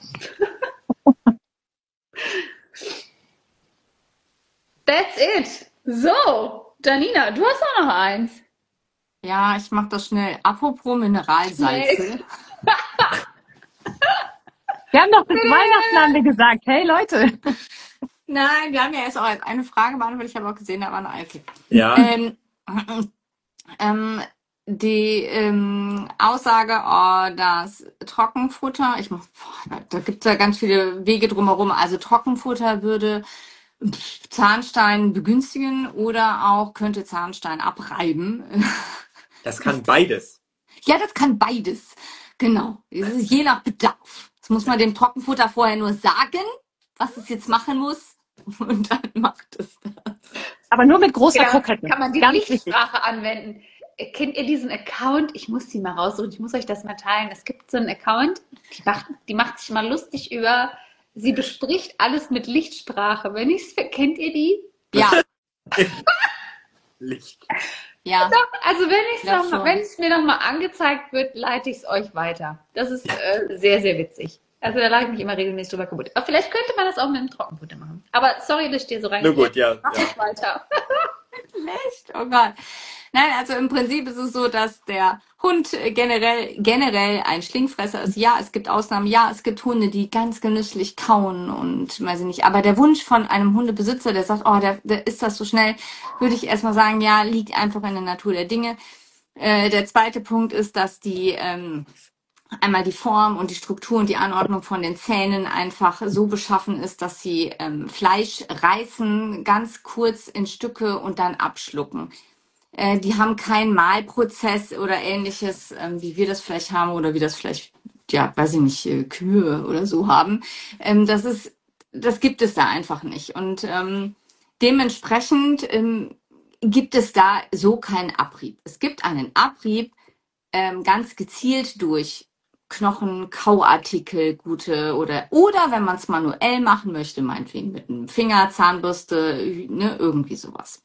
That's it. So, Janina, du hast auch noch eins. Ja, ich mache das schnell. Apropos Mineralsalze. Wir haben doch bis Weihnachten haben wir gesagt, hey Leute. Nein, wir haben ja erst auch eine Frage beantwortet. Ich habe auch gesehen, da war noch eine. Ja. Die Aussage, oh, das Trockenfutter, da gibt es ja ganz viele Wege drumherum. Also Trockenfutter würde Zahnstein begünstigen oder auch könnte Zahnstein abreiben. Das kann beides. Ja, das kann beides. Genau. Es ist je nach Bedarf. Das muss man dem Trockenfutter vorher nur sagen, was es jetzt machen muss. Und dann macht es das. Aber nur mit großer Kokette. Kann man die Ganz Lichtsprache anwenden. kennt ihr diesen Account? Ich muss die mal raussuchen, ich muss euch das mal teilen. Es gibt so einen Account, die macht sich mal lustig sie bespricht alles mit Lichtsprache. Kennt ihr die? Ja, Licht. ja, Also glaub schon. wenn es mir nochmal angezeigt wird, leite ich es euch weiter. Das ist sehr, sehr witzig. Also da lache ich mich immer regelmäßig drüber kaputt. Aber vielleicht könnte man das auch mit dem Trockenfutter machen. Aber sorry, dass ich dir so rein. Na gut, ja. Mach ich weiter. Schlecht, oh Gott. Nein, also im Prinzip ist es so, dass der Hund generell ein Schlingfresser ist. Ja, es gibt Ausnahmen. Ja, es gibt Hunde, die ganz genüsslich kauen und weiß ich nicht. Aber der Wunsch von einem Hundebesitzer, der sagt, oh, der isst das so schnell, würde ich erstmal sagen, ja, liegt einfach in der Natur der Dinge. Der zweite Punkt ist, dass die einmal die Form und die Struktur und die Anordnung von den Zähnen einfach so beschaffen ist, dass sie Fleisch reißen, ganz kurz in Stücke und dann abschlucken. Die haben keinen Mahlprozess oder ähnliches, wie wir das vielleicht haben oder wie das vielleicht, ja, weiß ich nicht, Kühe oder so haben. Das gibt es da einfach nicht. Und dementsprechend gibt es da so keinen Abrieb. Es gibt einen Abrieb ganz gezielt durch Knochen, Kauartikel, gute oder wenn man es manuell machen möchte, meinetwegen mit einem Finger, Zahnbürste, ne, irgendwie sowas.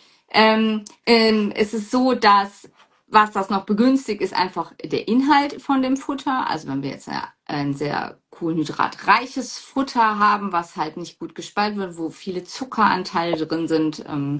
Es ist so, dass was das noch begünstigt, ist einfach der Inhalt von dem Futter. Also wenn wir jetzt ein sehr kohlenhydratreiches Futter haben, was halt nicht gut gespalten wird, wo viele Zuckeranteile drin sind,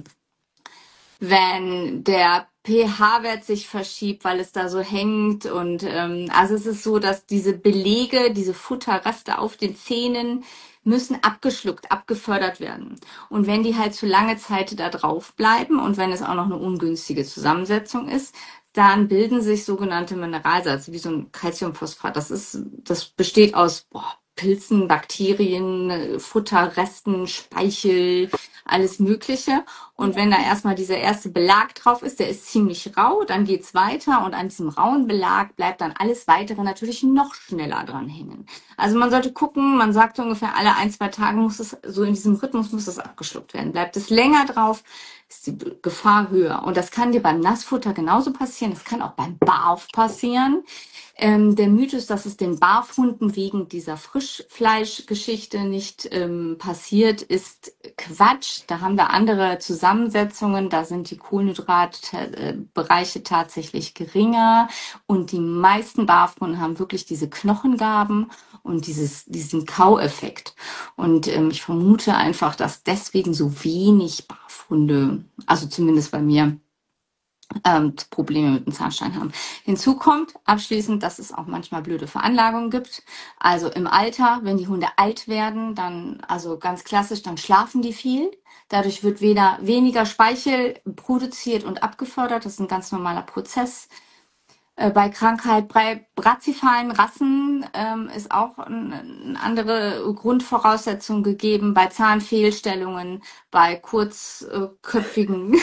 wenn der pH-Wert sich verschiebt, weil es da so hängt und also es ist so, dass diese Belege, diese Futterreste auf den Zähnen müssen abgeschluckt, abgefördert werden. Und wenn die halt zu lange Zeit da drauf bleiben und wenn es auch noch eine ungünstige Zusammensetzung ist, dann bilden sich sogenannte Mineralsalze, wie so ein Calciumphosphat. Das besteht aus Pilzen, Bakterien, Futterresten, Speichel, alles Mögliche. Und wenn da erstmal dieser erste Belag drauf ist, der ist ziemlich rau, dann geht's weiter und an diesem rauen Belag bleibt dann alles weitere natürlich noch schneller dran hängen. Also man sollte gucken, man sagt so ungefähr alle 1-2 Tage muss es, so in diesem Rhythmus muss es abgeschluckt werden. Bleibt es länger drauf, ist die Gefahr höher. Und das kann dir beim Nassfutter genauso passieren. Das kann auch beim Barf passieren. Der Mythos, dass es den Barfhunden wegen dieser Frischfleischgeschichte nicht passiert, ist Quatsch. Da haben wir andere Zusammensetzungen. Da sind die Kohlenhydratbereiche tatsächlich geringer. Und die meisten Barfhunden haben wirklich diese Knochengaben und diesen Kaueffekt. Und ich vermute einfach, dass deswegen so wenig Barfhunde, also zumindest bei mir, Probleme mit dem Zahnstein haben. Hinzu kommt abschließend, dass es auch manchmal blöde Veranlagungen gibt. Also im Alter, wenn die Hunde alt werden, dann, also ganz klassisch, dann schlafen die viel. Dadurch wird weniger Speichel produziert und abgefördert. Das ist ein ganz normaler Prozess. Bei Krankheit, bei brachialen Rassen ist auch eine andere Grundvoraussetzung gegeben. Bei Zahnfehlstellungen, bei kurzköpfigen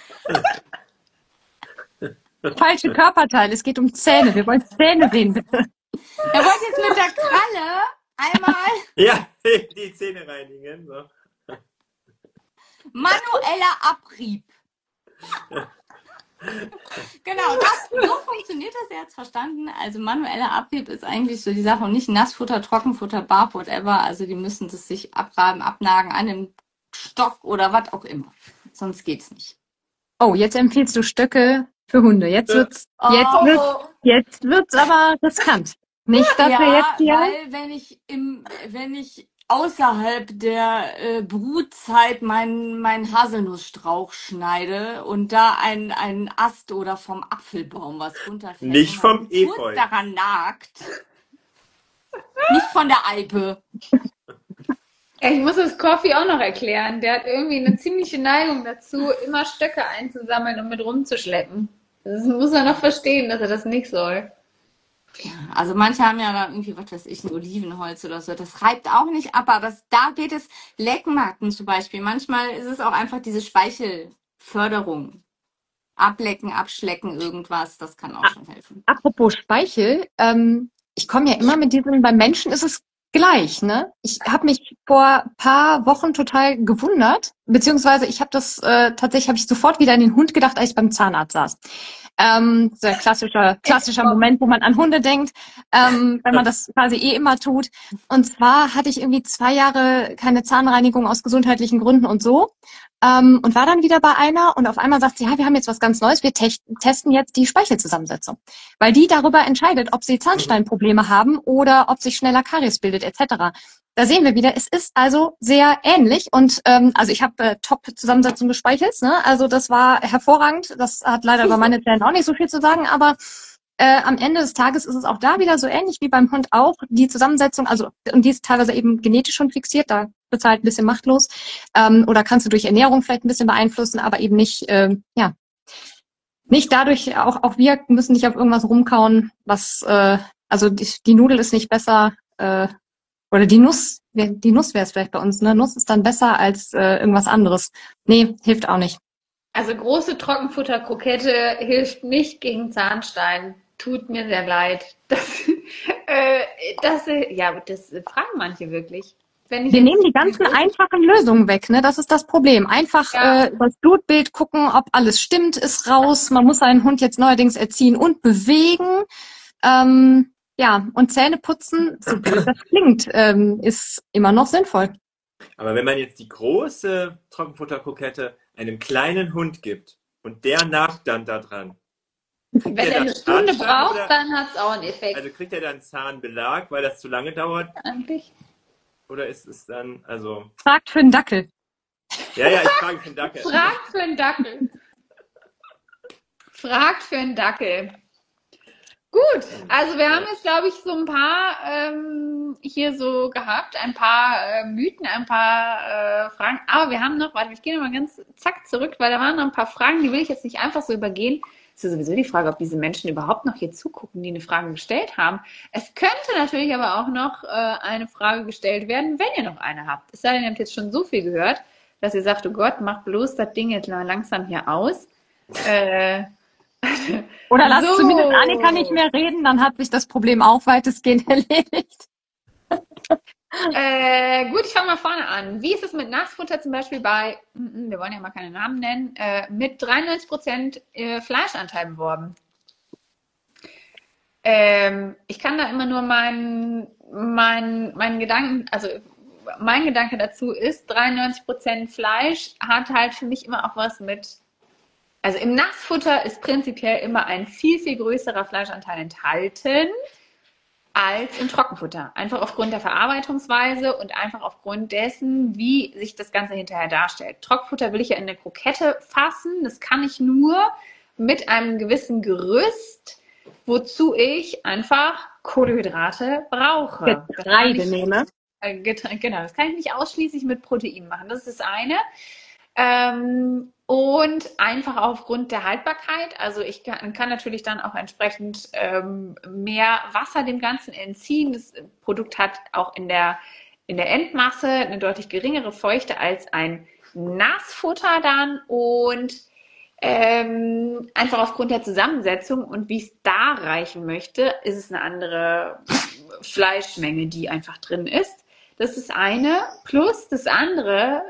Falsche Körperteile, es geht um Zähne. Wir wollen Zähne sehen, bitte. Er wollte jetzt mit der Kralle einmal Ja, die Zähne reinigen. So. manueller Abrieb. Genau, so funktioniert das, er hat's verstanden. Also manueller Abrieb ist eigentlich so die Sache und nicht Nassfutter, Trockenfutter, Barf, whatever. Also die müssen das sich abreiben, abnagen an dem Stock oder was auch immer. Sonst geht's nicht. Oh, jetzt empfiehlst du Stöcke für Hunde. Jetzt wird's aber riskant. Nicht, dass wir jetzt hier... weil wenn ich außerhalb der Brutzeit meinen Haselnussstrauch schneide und da einen Ast oder vom Apfelbaum was runterfällt. Nicht vom und mein Fuß Efeu. daran nagt. Nicht von der Alpe. Ich muss das Coffee auch noch erklären. Der hat irgendwie eine ziemliche Neigung dazu, immer Stöcke einzusammeln und mit rumzuschleppen. Das muss er noch verstehen, dass er das nicht soll. Ja, also manche haben ja da irgendwie, was weiß ich, ein Olivenholz oder so. Das reibt auch nicht ab, aber da geht es, Leckenmatten zum Beispiel. Manchmal ist es auch einfach diese Speichelförderung. Ablecken, abschlecken, irgendwas, das kann auch schon helfen. Apropos Speichel, ich komme ja immer mit diesem, beim Menschen ist es gleich, ne? Ich habe mich vor ein paar Wochen total gewundert, beziehungsweise ich habe das tatsächlich, habe ich sofort wieder an den Hund gedacht, als ich beim Zahnarzt saß. So ein klassischer Moment, wo man an Hunde denkt, wenn man das quasi immer tut. Und zwar hatte ich irgendwie 2 Jahre keine Zahnreinigung aus gesundheitlichen Gründen und so. Und war dann wieder bei einer und auf einmal sagt sie, ja, wir haben jetzt was ganz Neues, wir testen jetzt die Speichelzusammensetzung. Weil die darüber entscheidet, ob sie Zahnsteinprobleme haben oder ob sich schneller Karies bildet etc. Da sehen wir wieder, es ist also sehr ähnlich und also ich habe Top-Zusammensetzung des Speichels, ne? Also das war hervorragend, das hat leider über meine Zellen auch nicht so viel zu sagen, aber am Ende des Tages ist es auch da wieder so ähnlich wie beim Hund auch. Die Zusammensetzung, also und die ist teilweise eben genetisch schon fixiert, da wird halt ein bisschen machtlos. Oder kannst du durch Ernährung vielleicht ein bisschen beeinflussen, aber eben nicht, nicht dadurch, auch wir müssen nicht auf irgendwas rumkauen, was, also die Nudel ist nicht besser, oder die Nuss wäre es vielleicht bei uns, ne? Nuss ist dann besser als irgendwas anderes. Nee, hilft auch nicht. Also große Trockenfutterkrokette hilft nicht gegen Zahnstein. Tut mir sehr leid. Das fragen manche wirklich. Wenn ich Wir jetzt nehmen die ganzen einfachen Lösungen weg, ne? Das ist das Problem. Einfach übers Blutbild gucken, ob alles stimmt, ist raus. Man muss seinen Hund jetzt neuerdings erziehen und bewegen. Und Zähne putzen, so blöd das klingt, ist immer noch sinnvoll. Aber wenn man jetzt die große Trockenfutterkrokette einem kleinen Hund gibt und der nagt dann da dran, Wenn er eine Stunde braucht, dann hat es auch einen Effekt. Also kriegt er dann Zahnbelag, weil das zu lange dauert? Eigentlich. Oder ist es dann, also... Fragt für einen Dackel. Ja, ich frage für einen Dackel. Fragt für einen Dackel. Fragt für einen Dackel. Gut, also wir haben jetzt, glaube ich, so ein paar hier so gehabt, ein paar Mythen, ein paar Fragen, aber wir haben noch, warte, ich gehe nochmal ganz zack zurück, weil da waren noch ein paar Fragen, die will ich jetzt nicht einfach so übergehen. Es ist sowieso die Frage, ob diese Menschen überhaupt noch hier zugucken, die eine Frage gestellt haben. Es könnte natürlich aber auch noch eine Frage gestellt werden, wenn ihr noch eine habt. Es sei denn, ihr habt jetzt schon so viel gehört, dass ihr sagt, oh Gott, macht bloß das Ding jetzt mal langsam hier aus. Oder lasst zumindest Annika nicht mehr reden, dann hat sich das Problem auch weitestgehend erledigt. Gut, ich fange mal vorne an. Wie ist es mit Nassfutter zum Beispiel bei, wir wollen ja mal keine Namen nennen, mit 93% Fleischanteil beworben? Ich kann da immer nur meinen Gedanken, also mein Gedanke dazu ist, 93% Fleisch hat halt für mich immer auch was mit, also im Nassfutter ist prinzipiell immer ein viel, viel größerer Fleischanteil enthalten als im Trockenfutter. Einfach aufgrund der Verarbeitungsweise und einfach aufgrund dessen, wie sich das Ganze hinterher darstellt. Trockenfutter will ich ja in eine Krokette fassen. Das kann ich nur mit einem gewissen Gerüst, wozu ich einfach Kohlenhydrate brauche. Getreide nehme. Genau, das kann ich nicht ausschließlich mit Protein machen. Das ist das eine. Und einfach aufgrund der Haltbarkeit, also ich kann natürlich dann auch entsprechend mehr Wasser dem Ganzen entziehen. Das Produkt hat auch in der Endmasse eine deutlich geringere Feuchte als ein Nassfutter dann und einfach aufgrund der Zusammensetzung und wie es da reichen möchte, ist es eine andere Fleischmenge, die einfach drin ist. Das ist eine. Plus das andere,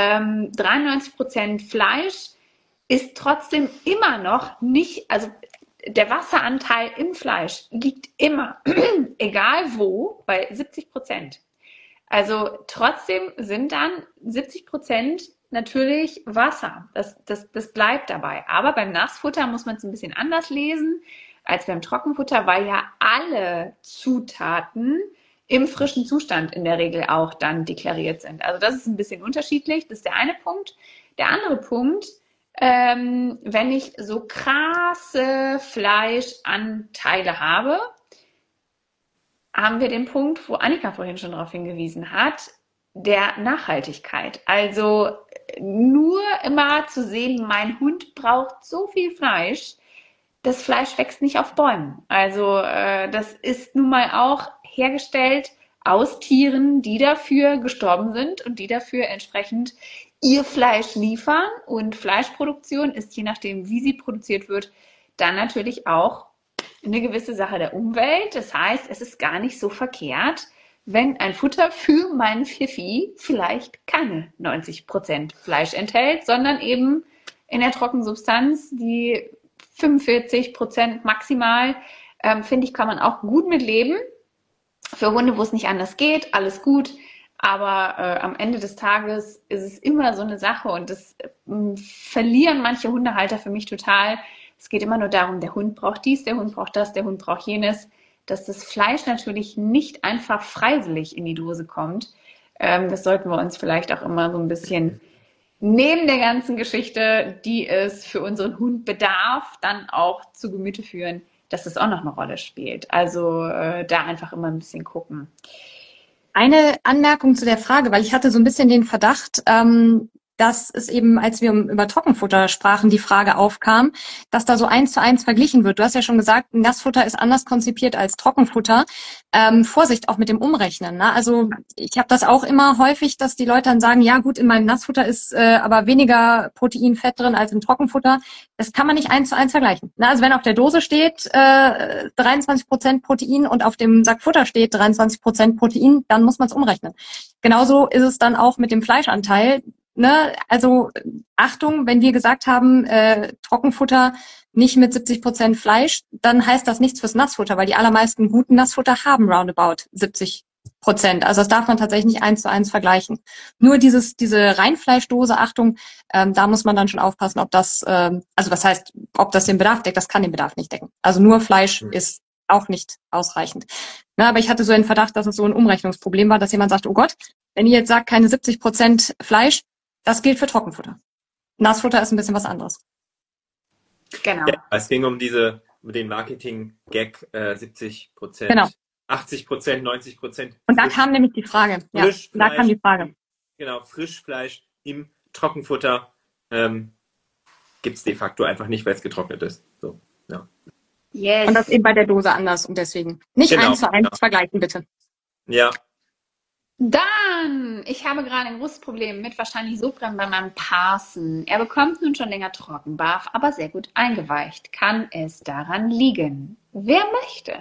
93% Fleisch ist trotzdem immer noch nicht, also der Wasseranteil im Fleisch liegt immer, egal wo, bei 70%. Also trotzdem sind dann 70% natürlich Wasser. Das bleibt dabei. Aber beim Nassfutter muss man es ein bisschen anders lesen als beim Trockenfutter, weil ja alle Zutaten im frischen Zustand in der Regel auch dann deklariert sind. Also das ist ein bisschen unterschiedlich. Das ist der eine Punkt. Der andere Punkt, wenn ich so krasse Fleischanteile habe, haben wir den Punkt, wo Annika vorhin schon darauf hingewiesen hat, der Nachhaltigkeit. Also nur immer zu sehen, mein Hund braucht so viel Fleisch, das Fleisch wächst nicht auf Bäumen. Also das ist nun mal auch hergestellt aus Tieren, die dafür gestorben sind und die dafür entsprechend ihr Fleisch liefern. Und Fleischproduktion ist, je nachdem, wie sie produziert wird, dann natürlich auch eine gewisse Sache der Umwelt. Das heißt, es ist gar nicht so verkehrt, wenn ein Futter für mein Pfiffi vielleicht keine 90% Fleisch enthält, sondern eben in der Trockensubstanz die 45% maximal, finde ich, kann man auch gut mit leben. Für Hunde, wo es nicht anders geht, alles gut. Aber am Ende des Tages ist es immer so eine Sache und das verlieren manche Hundehalter für mich total. Es geht immer nur darum, der Hund braucht dies, der Hund braucht das, der Hund braucht jenes. Dass das Fleisch natürlich nicht einfach freiwillig in die Dose kommt. Das sollten wir uns vielleicht auch immer so ein bisschen neben der ganzen Geschichte, die es für unseren Hund bedarf, dann auch zu Gemüte führen, dass das auch noch eine Rolle spielt. Also da einfach immer ein bisschen gucken. Eine Anmerkung zu der Frage, weil ich hatte so ein bisschen den Verdacht, dass es eben, als wir über Trockenfutter sprachen, die Frage aufkam, dass da so 1:1 verglichen wird. Du hast ja schon gesagt, Nassfutter ist anders konzipiert als Trockenfutter. Vorsicht auch mit dem Umrechnen. Ne? Also ich habe das auch immer häufig, dass die Leute dann sagen, ja gut, in meinem Nassfutter ist aber weniger Protein, Fett drin als im Trockenfutter. Das kann man nicht 1:1 vergleichen. Ne? Also wenn auf der Dose steht 23% Protein und auf dem Sack Futter steht 23% Protein, dann muss man es umrechnen. Genauso ist es dann auch mit dem Fleischanteil. Ne, also Achtung, wenn wir gesagt haben, Trockenfutter nicht mit 70% Fleisch, dann heißt das nichts fürs Nassfutter, weil die allermeisten guten Nassfutter haben roundabout 70%. Also das darf man tatsächlich nicht 1:1 vergleichen. Nur diese Reinfleischdose, Achtung, da muss man dann schon aufpassen, ob das, also was heißt, ob das den Bedarf deckt, das kann den Bedarf nicht decken. Also nur Fleisch ist auch nicht ausreichend. Na, aber ich hatte so einen Verdacht, dass es so ein Umrechnungsproblem war, dass jemand sagt, oh Gott, wenn ihr jetzt sagt, keine 70% Fleisch, das gilt für Trockenfutter. Nassfutter ist ein bisschen was anderes. Genau. Ja, es ging um den Marketing-Gag 70%, Genau. 80%, 90%. Und da kam nämlich die Frage. Ja, da kam die Frage. Genau, Frischfleisch im Trockenfutter gibt es de facto einfach nicht, weil es getrocknet ist. So, ja. Yes. Und das eben bei der Dose anders und deswegen nicht Genau, 1:1 vergleichen, bitte. Ja. Dann, ich habe gerade ein großes Problem mit wahrscheinlich Sodbrennen bei meinem Parsen. Er bekommt nun schon länger Trockenbarf, aber sehr gut eingeweicht. Kann es daran liegen? Wer möchte?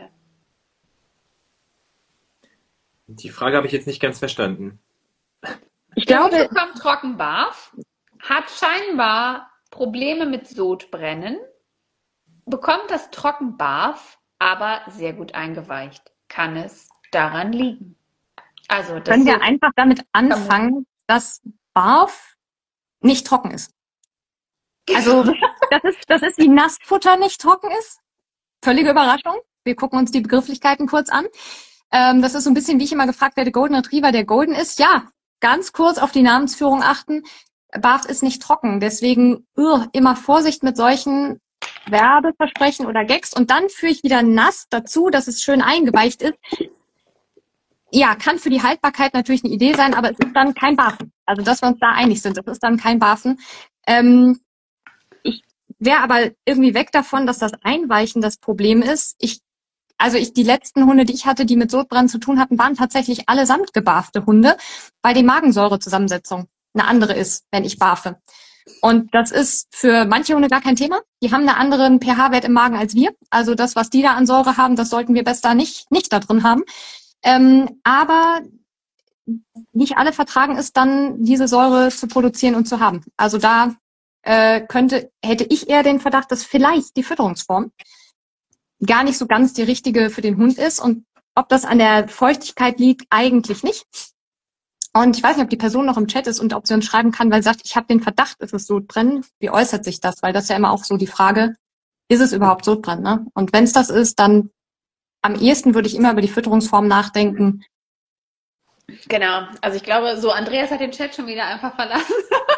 Die Frage habe ich jetzt nicht ganz verstanden. Ich Der Hund glaube, bekommt Trockenbarf, hat scheinbar Probleme mit Sodbrennen, bekommt das Trockenbarf, aber sehr gut eingeweicht. Kann es daran liegen? Also, das können wir einfach damit anfangen, dass Barf nicht trocken ist. Also das ist wie Nassfutter nicht trocken ist. Völlige Überraschung. Wir gucken uns die Begrifflichkeiten kurz an. Das ist so ein bisschen, wie ich immer gefragt werde, Golden Retriever, der Golden ist. Ja, ganz kurz auf die Namensführung achten. Barf ist nicht trocken. Deswegen immer Vorsicht mit solchen Werbeversprechen oder Gags. Und dann führe ich wieder nass dazu, dass es schön eingeweicht ist. Ja, kann für die Haltbarkeit natürlich eine Idee sein, aber es ist dann kein Barfen. Also, dass wir uns da einig sind, es ist dann kein Barfen. Ich wäre aber irgendwie weg davon, dass das Einweichen das Problem ist. Die letzten Hunde, die ich hatte, die mit Sodbrennen zu tun hatten, waren tatsächlich allesamt gebarfte Hunde, weil die Magensäurezusammensetzung eine andere ist, wenn ich barfe. Und das ist für manche Hunde gar kein Thema. Die haben einen anderen pH-Wert im Magen als wir. Also das, was die da an Säure haben, das sollten wir besser nicht da drin haben. Aber nicht alle vertragen es dann, diese Säure zu produzieren und zu haben. Also da hätte ich eher den Verdacht, dass vielleicht die Fütterungsform gar nicht so ganz die richtige für den Hund ist. Und ob das an der Feuchtigkeit liegt, eigentlich nicht. Und ich weiß nicht, ob die Person noch im Chat ist und ob sie uns schreiben kann, weil sie sagt, ich habe den Verdacht, es ist Sodbrennen. Wie äußert sich das? Weil das ist ja immer auch so die Frage, ist es überhaupt Sodbrennen? Ne? Und wenn es das ist, dann am ehesten würde ich immer über die Fütterungsform nachdenken. Genau, also ich glaube, so Andreas hat den Chat schon wieder einfach verlassen.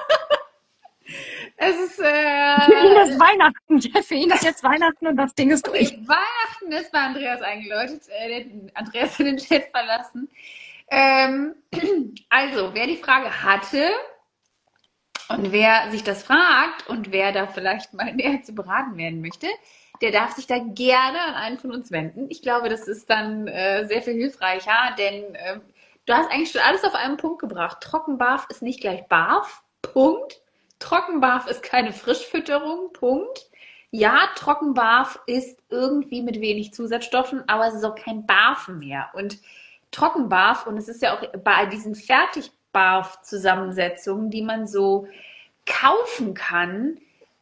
Es ist Für ihn ist Weihnachten. Für ihn ist jetzt Weihnachten und das Ding ist durch. Weihnachten ist bei Andreas eingeläutet. Andreas hat den Chat verlassen. Also, wer die Frage hatte und wer sich das fragt und wer da vielleicht mal näher zu beraten werden möchte, der darf sich da gerne an einen von uns wenden. Ich glaube, das ist dann sehr viel hilfreicher, denn du hast eigentlich schon alles auf einen Punkt gebracht. Trockenbarf ist nicht gleich Barf, Punkt. Trockenbarf ist keine Frischfütterung, Punkt. Ja, Trockenbarf ist irgendwie mit wenig Zusatzstoffen, aber es ist auch kein Barfen mehr. Und Trockenbarf und es ist ja auch bei diesen Fertigbarf-Zusammensetzungen, die man so kaufen kann,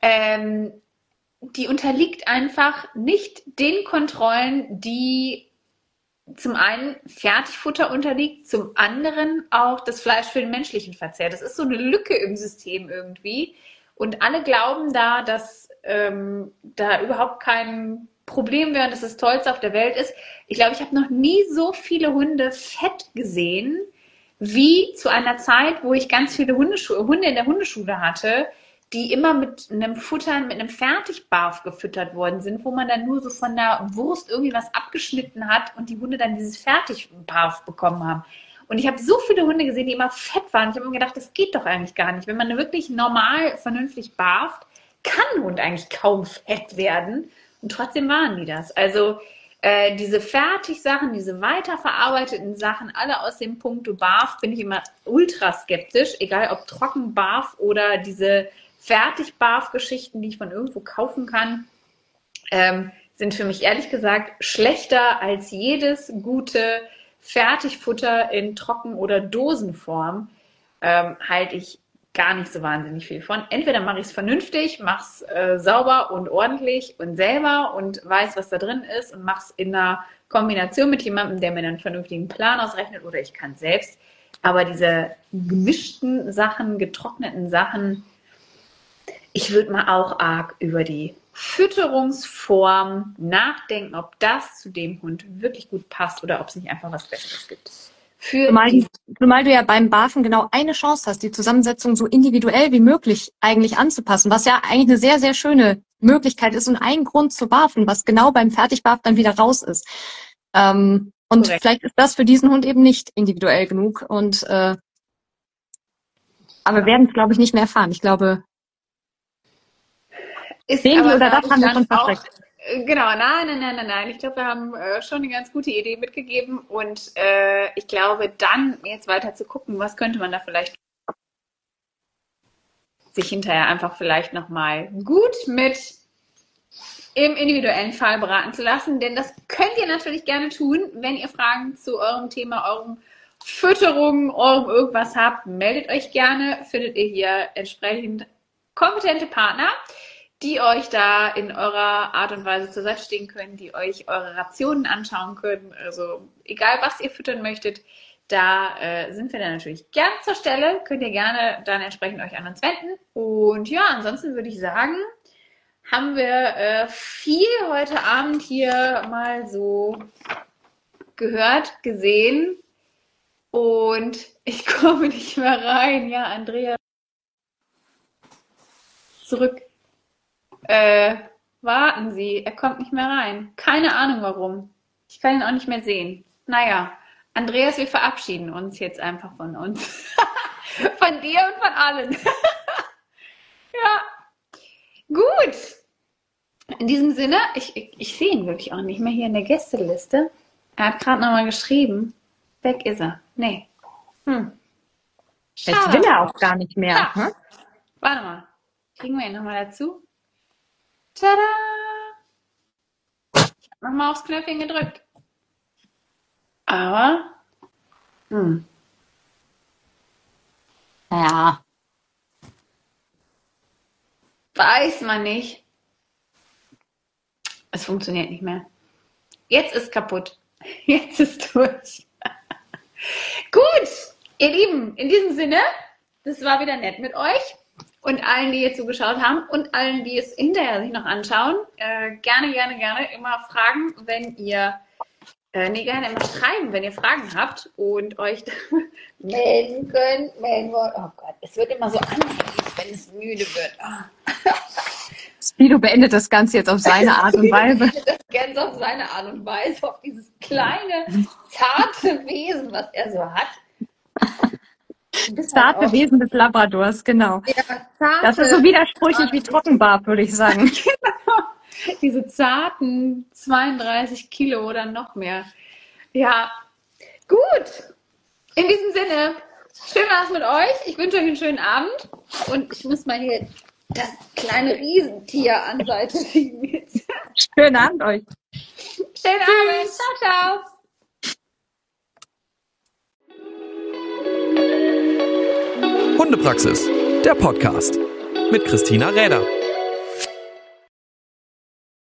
die unterliegt einfach nicht den Kontrollen, die zum einen Fertigfutter unterliegt, zum anderen auch das Fleisch für den menschlichen Verzehr. Das ist so eine Lücke im System irgendwie. Und alle glauben da, dass da überhaupt kein Problem wäre und dass das Tollste auf der Welt ist. Ich glaube, ich habe noch nie so viele Hunde fett gesehen, wie zu einer Zeit, wo ich ganz viele Hunde in der Hundeschule hatte, die immer mit einem Futter, mit einem Fertigbarf gefüttert worden sind, wo man dann nur so von der Wurst irgendwie was abgeschnitten hat und die Hunde dann dieses Fertigbarf bekommen haben. Und ich habe so viele Hunde gesehen, die immer fett waren. Ich habe mir gedacht, das geht doch eigentlich gar nicht. Wenn man wirklich normal, vernünftig barft, kann ein Hund eigentlich kaum fett werden. Und trotzdem waren die das. Also diese Fertigsachen, diese weiterverarbeiteten Sachen, alle aus dem Punkto Barf, bin ich immer ultra skeptisch. Egal ob Trockenbarf oder diese Fertig-Barf-Geschichten, die ich von irgendwo kaufen kann, sind für mich ehrlich gesagt schlechter als jedes gute Fertigfutter in Trocken- oder Dosenform. Halte ich gar nicht so wahnsinnig viel von. Entweder mache ich es vernünftig, mache es sauber und ordentlich und selber und weiß, was da drin ist und mache es in einer Kombination mit jemandem, der mir einen vernünftigen Plan ausrechnet, oder ich kann es selbst. Aber diese gemischten Sachen, getrockneten Sachen, ich würde mal auch arg über die Fütterungsform nachdenken, ob das zu dem Hund wirklich gut passt oder ob es nicht einfach was Besseres gibt. Zumal du ja beim Barfen genau eine Chance hast, die Zusammensetzung so individuell wie möglich eigentlich anzupassen, was ja eigentlich eine sehr, sehr schöne Möglichkeit ist und ein Grund zu barfen, was genau beim Fertigbarf dann wieder raus ist. Und Korrekt. Vielleicht ist das für diesen Hund eben nicht individuell genug. Aber wir werden es, glaube ich, nicht mehr erfahren. Ich glaube, den hier oder das haben wir schon versteckt. Genau, nein. Ich glaube, wir haben schon eine ganz gute Idee mitgegeben und ich glaube, dann jetzt weiter zu gucken, was könnte man da vielleicht sich hinterher einfach vielleicht nochmal gut mit im individuellen Fall beraten zu lassen, denn das könnt ihr natürlich gerne tun, wenn ihr Fragen zu eurem Thema, eurem Fütterung, eurem irgendwas habt, meldet euch gerne, findet ihr hier entsprechend kompetente Partner, die euch da in eurer Art und Weise zur Seite stehen können, die euch eure Rationen anschauen können. Also egal, was ihr füttern möchtet, da sind wir dann natürlich gerne zur Stelle. Könnt ihr gerne dann entsprechend euch an uns wenden. Und ja, ansonsten würde ich sagen, haben wir viel heute Abend hier mal so gehört, gesehen. Und ich komme nicht mehr rein. Ja, Andrea, zurück. Warten Sie, er kommt nicht mehr rein. Keine Ahnung warum. Ich kann ihn auch nicht mehr sehen. Naja, Andreas, wir verabschieden uns jetzt einfach von uns. Von dir und von allen. Ja, gut. In diesem Sinne, ich sehe ihn wirklich auch nicht mehr hier in der Gästeliste. Er hat gerade nochmal geschrieben. Weg ist er. Nee. Jetzt will er auch gar nicht mehr. Ja. Ne? Warte mal. Kriegen wir ihn nochmal dazu? Tada! Ich habe nochmal aufs Knöpfchen gedrückt. Aber, Ja, weiß man nicht. Es funktioniert nicht mehr. Jetzt ist kaputt. Jetzt ist durch. Gut, ihr Lieben, in diesem Sinne, das war wieder nett mit euch. Und allen, die jetzt zugeschaut haben und allen, die es hinterher sich noch anschauen, gerne immer fragen, wenn ihr, gerne immer schreiben, wenn ihr Fragen habt und euch melden wollt. Oh Gott, es wird immer so anhänglich, wenn es müde wird. Speedo beendet das Ganze jetzt auf seine Art und Weise. Das ganz auf seine Art und Weise, auf dieses kleine, zarte Wesen, was er so hat. Zarte Wesen des Labradors, genau. Ja, zarte, Das ist so widersprüchlich wie Trockenbarf, würde ich sagen. diese zarten 32 Kilo oder noch mehr. Ja, gut. In diesem Sinne, schön war es mit euch. Ich wünsche euch einen schönen Abend. Und ich muss mal hier das kleine Riesentier an Seite schieben jetzt. Schönen Abend euch. Schönen Abend. Ciao, ciao. Hundepraxis, der Podcast mit Christina Räder.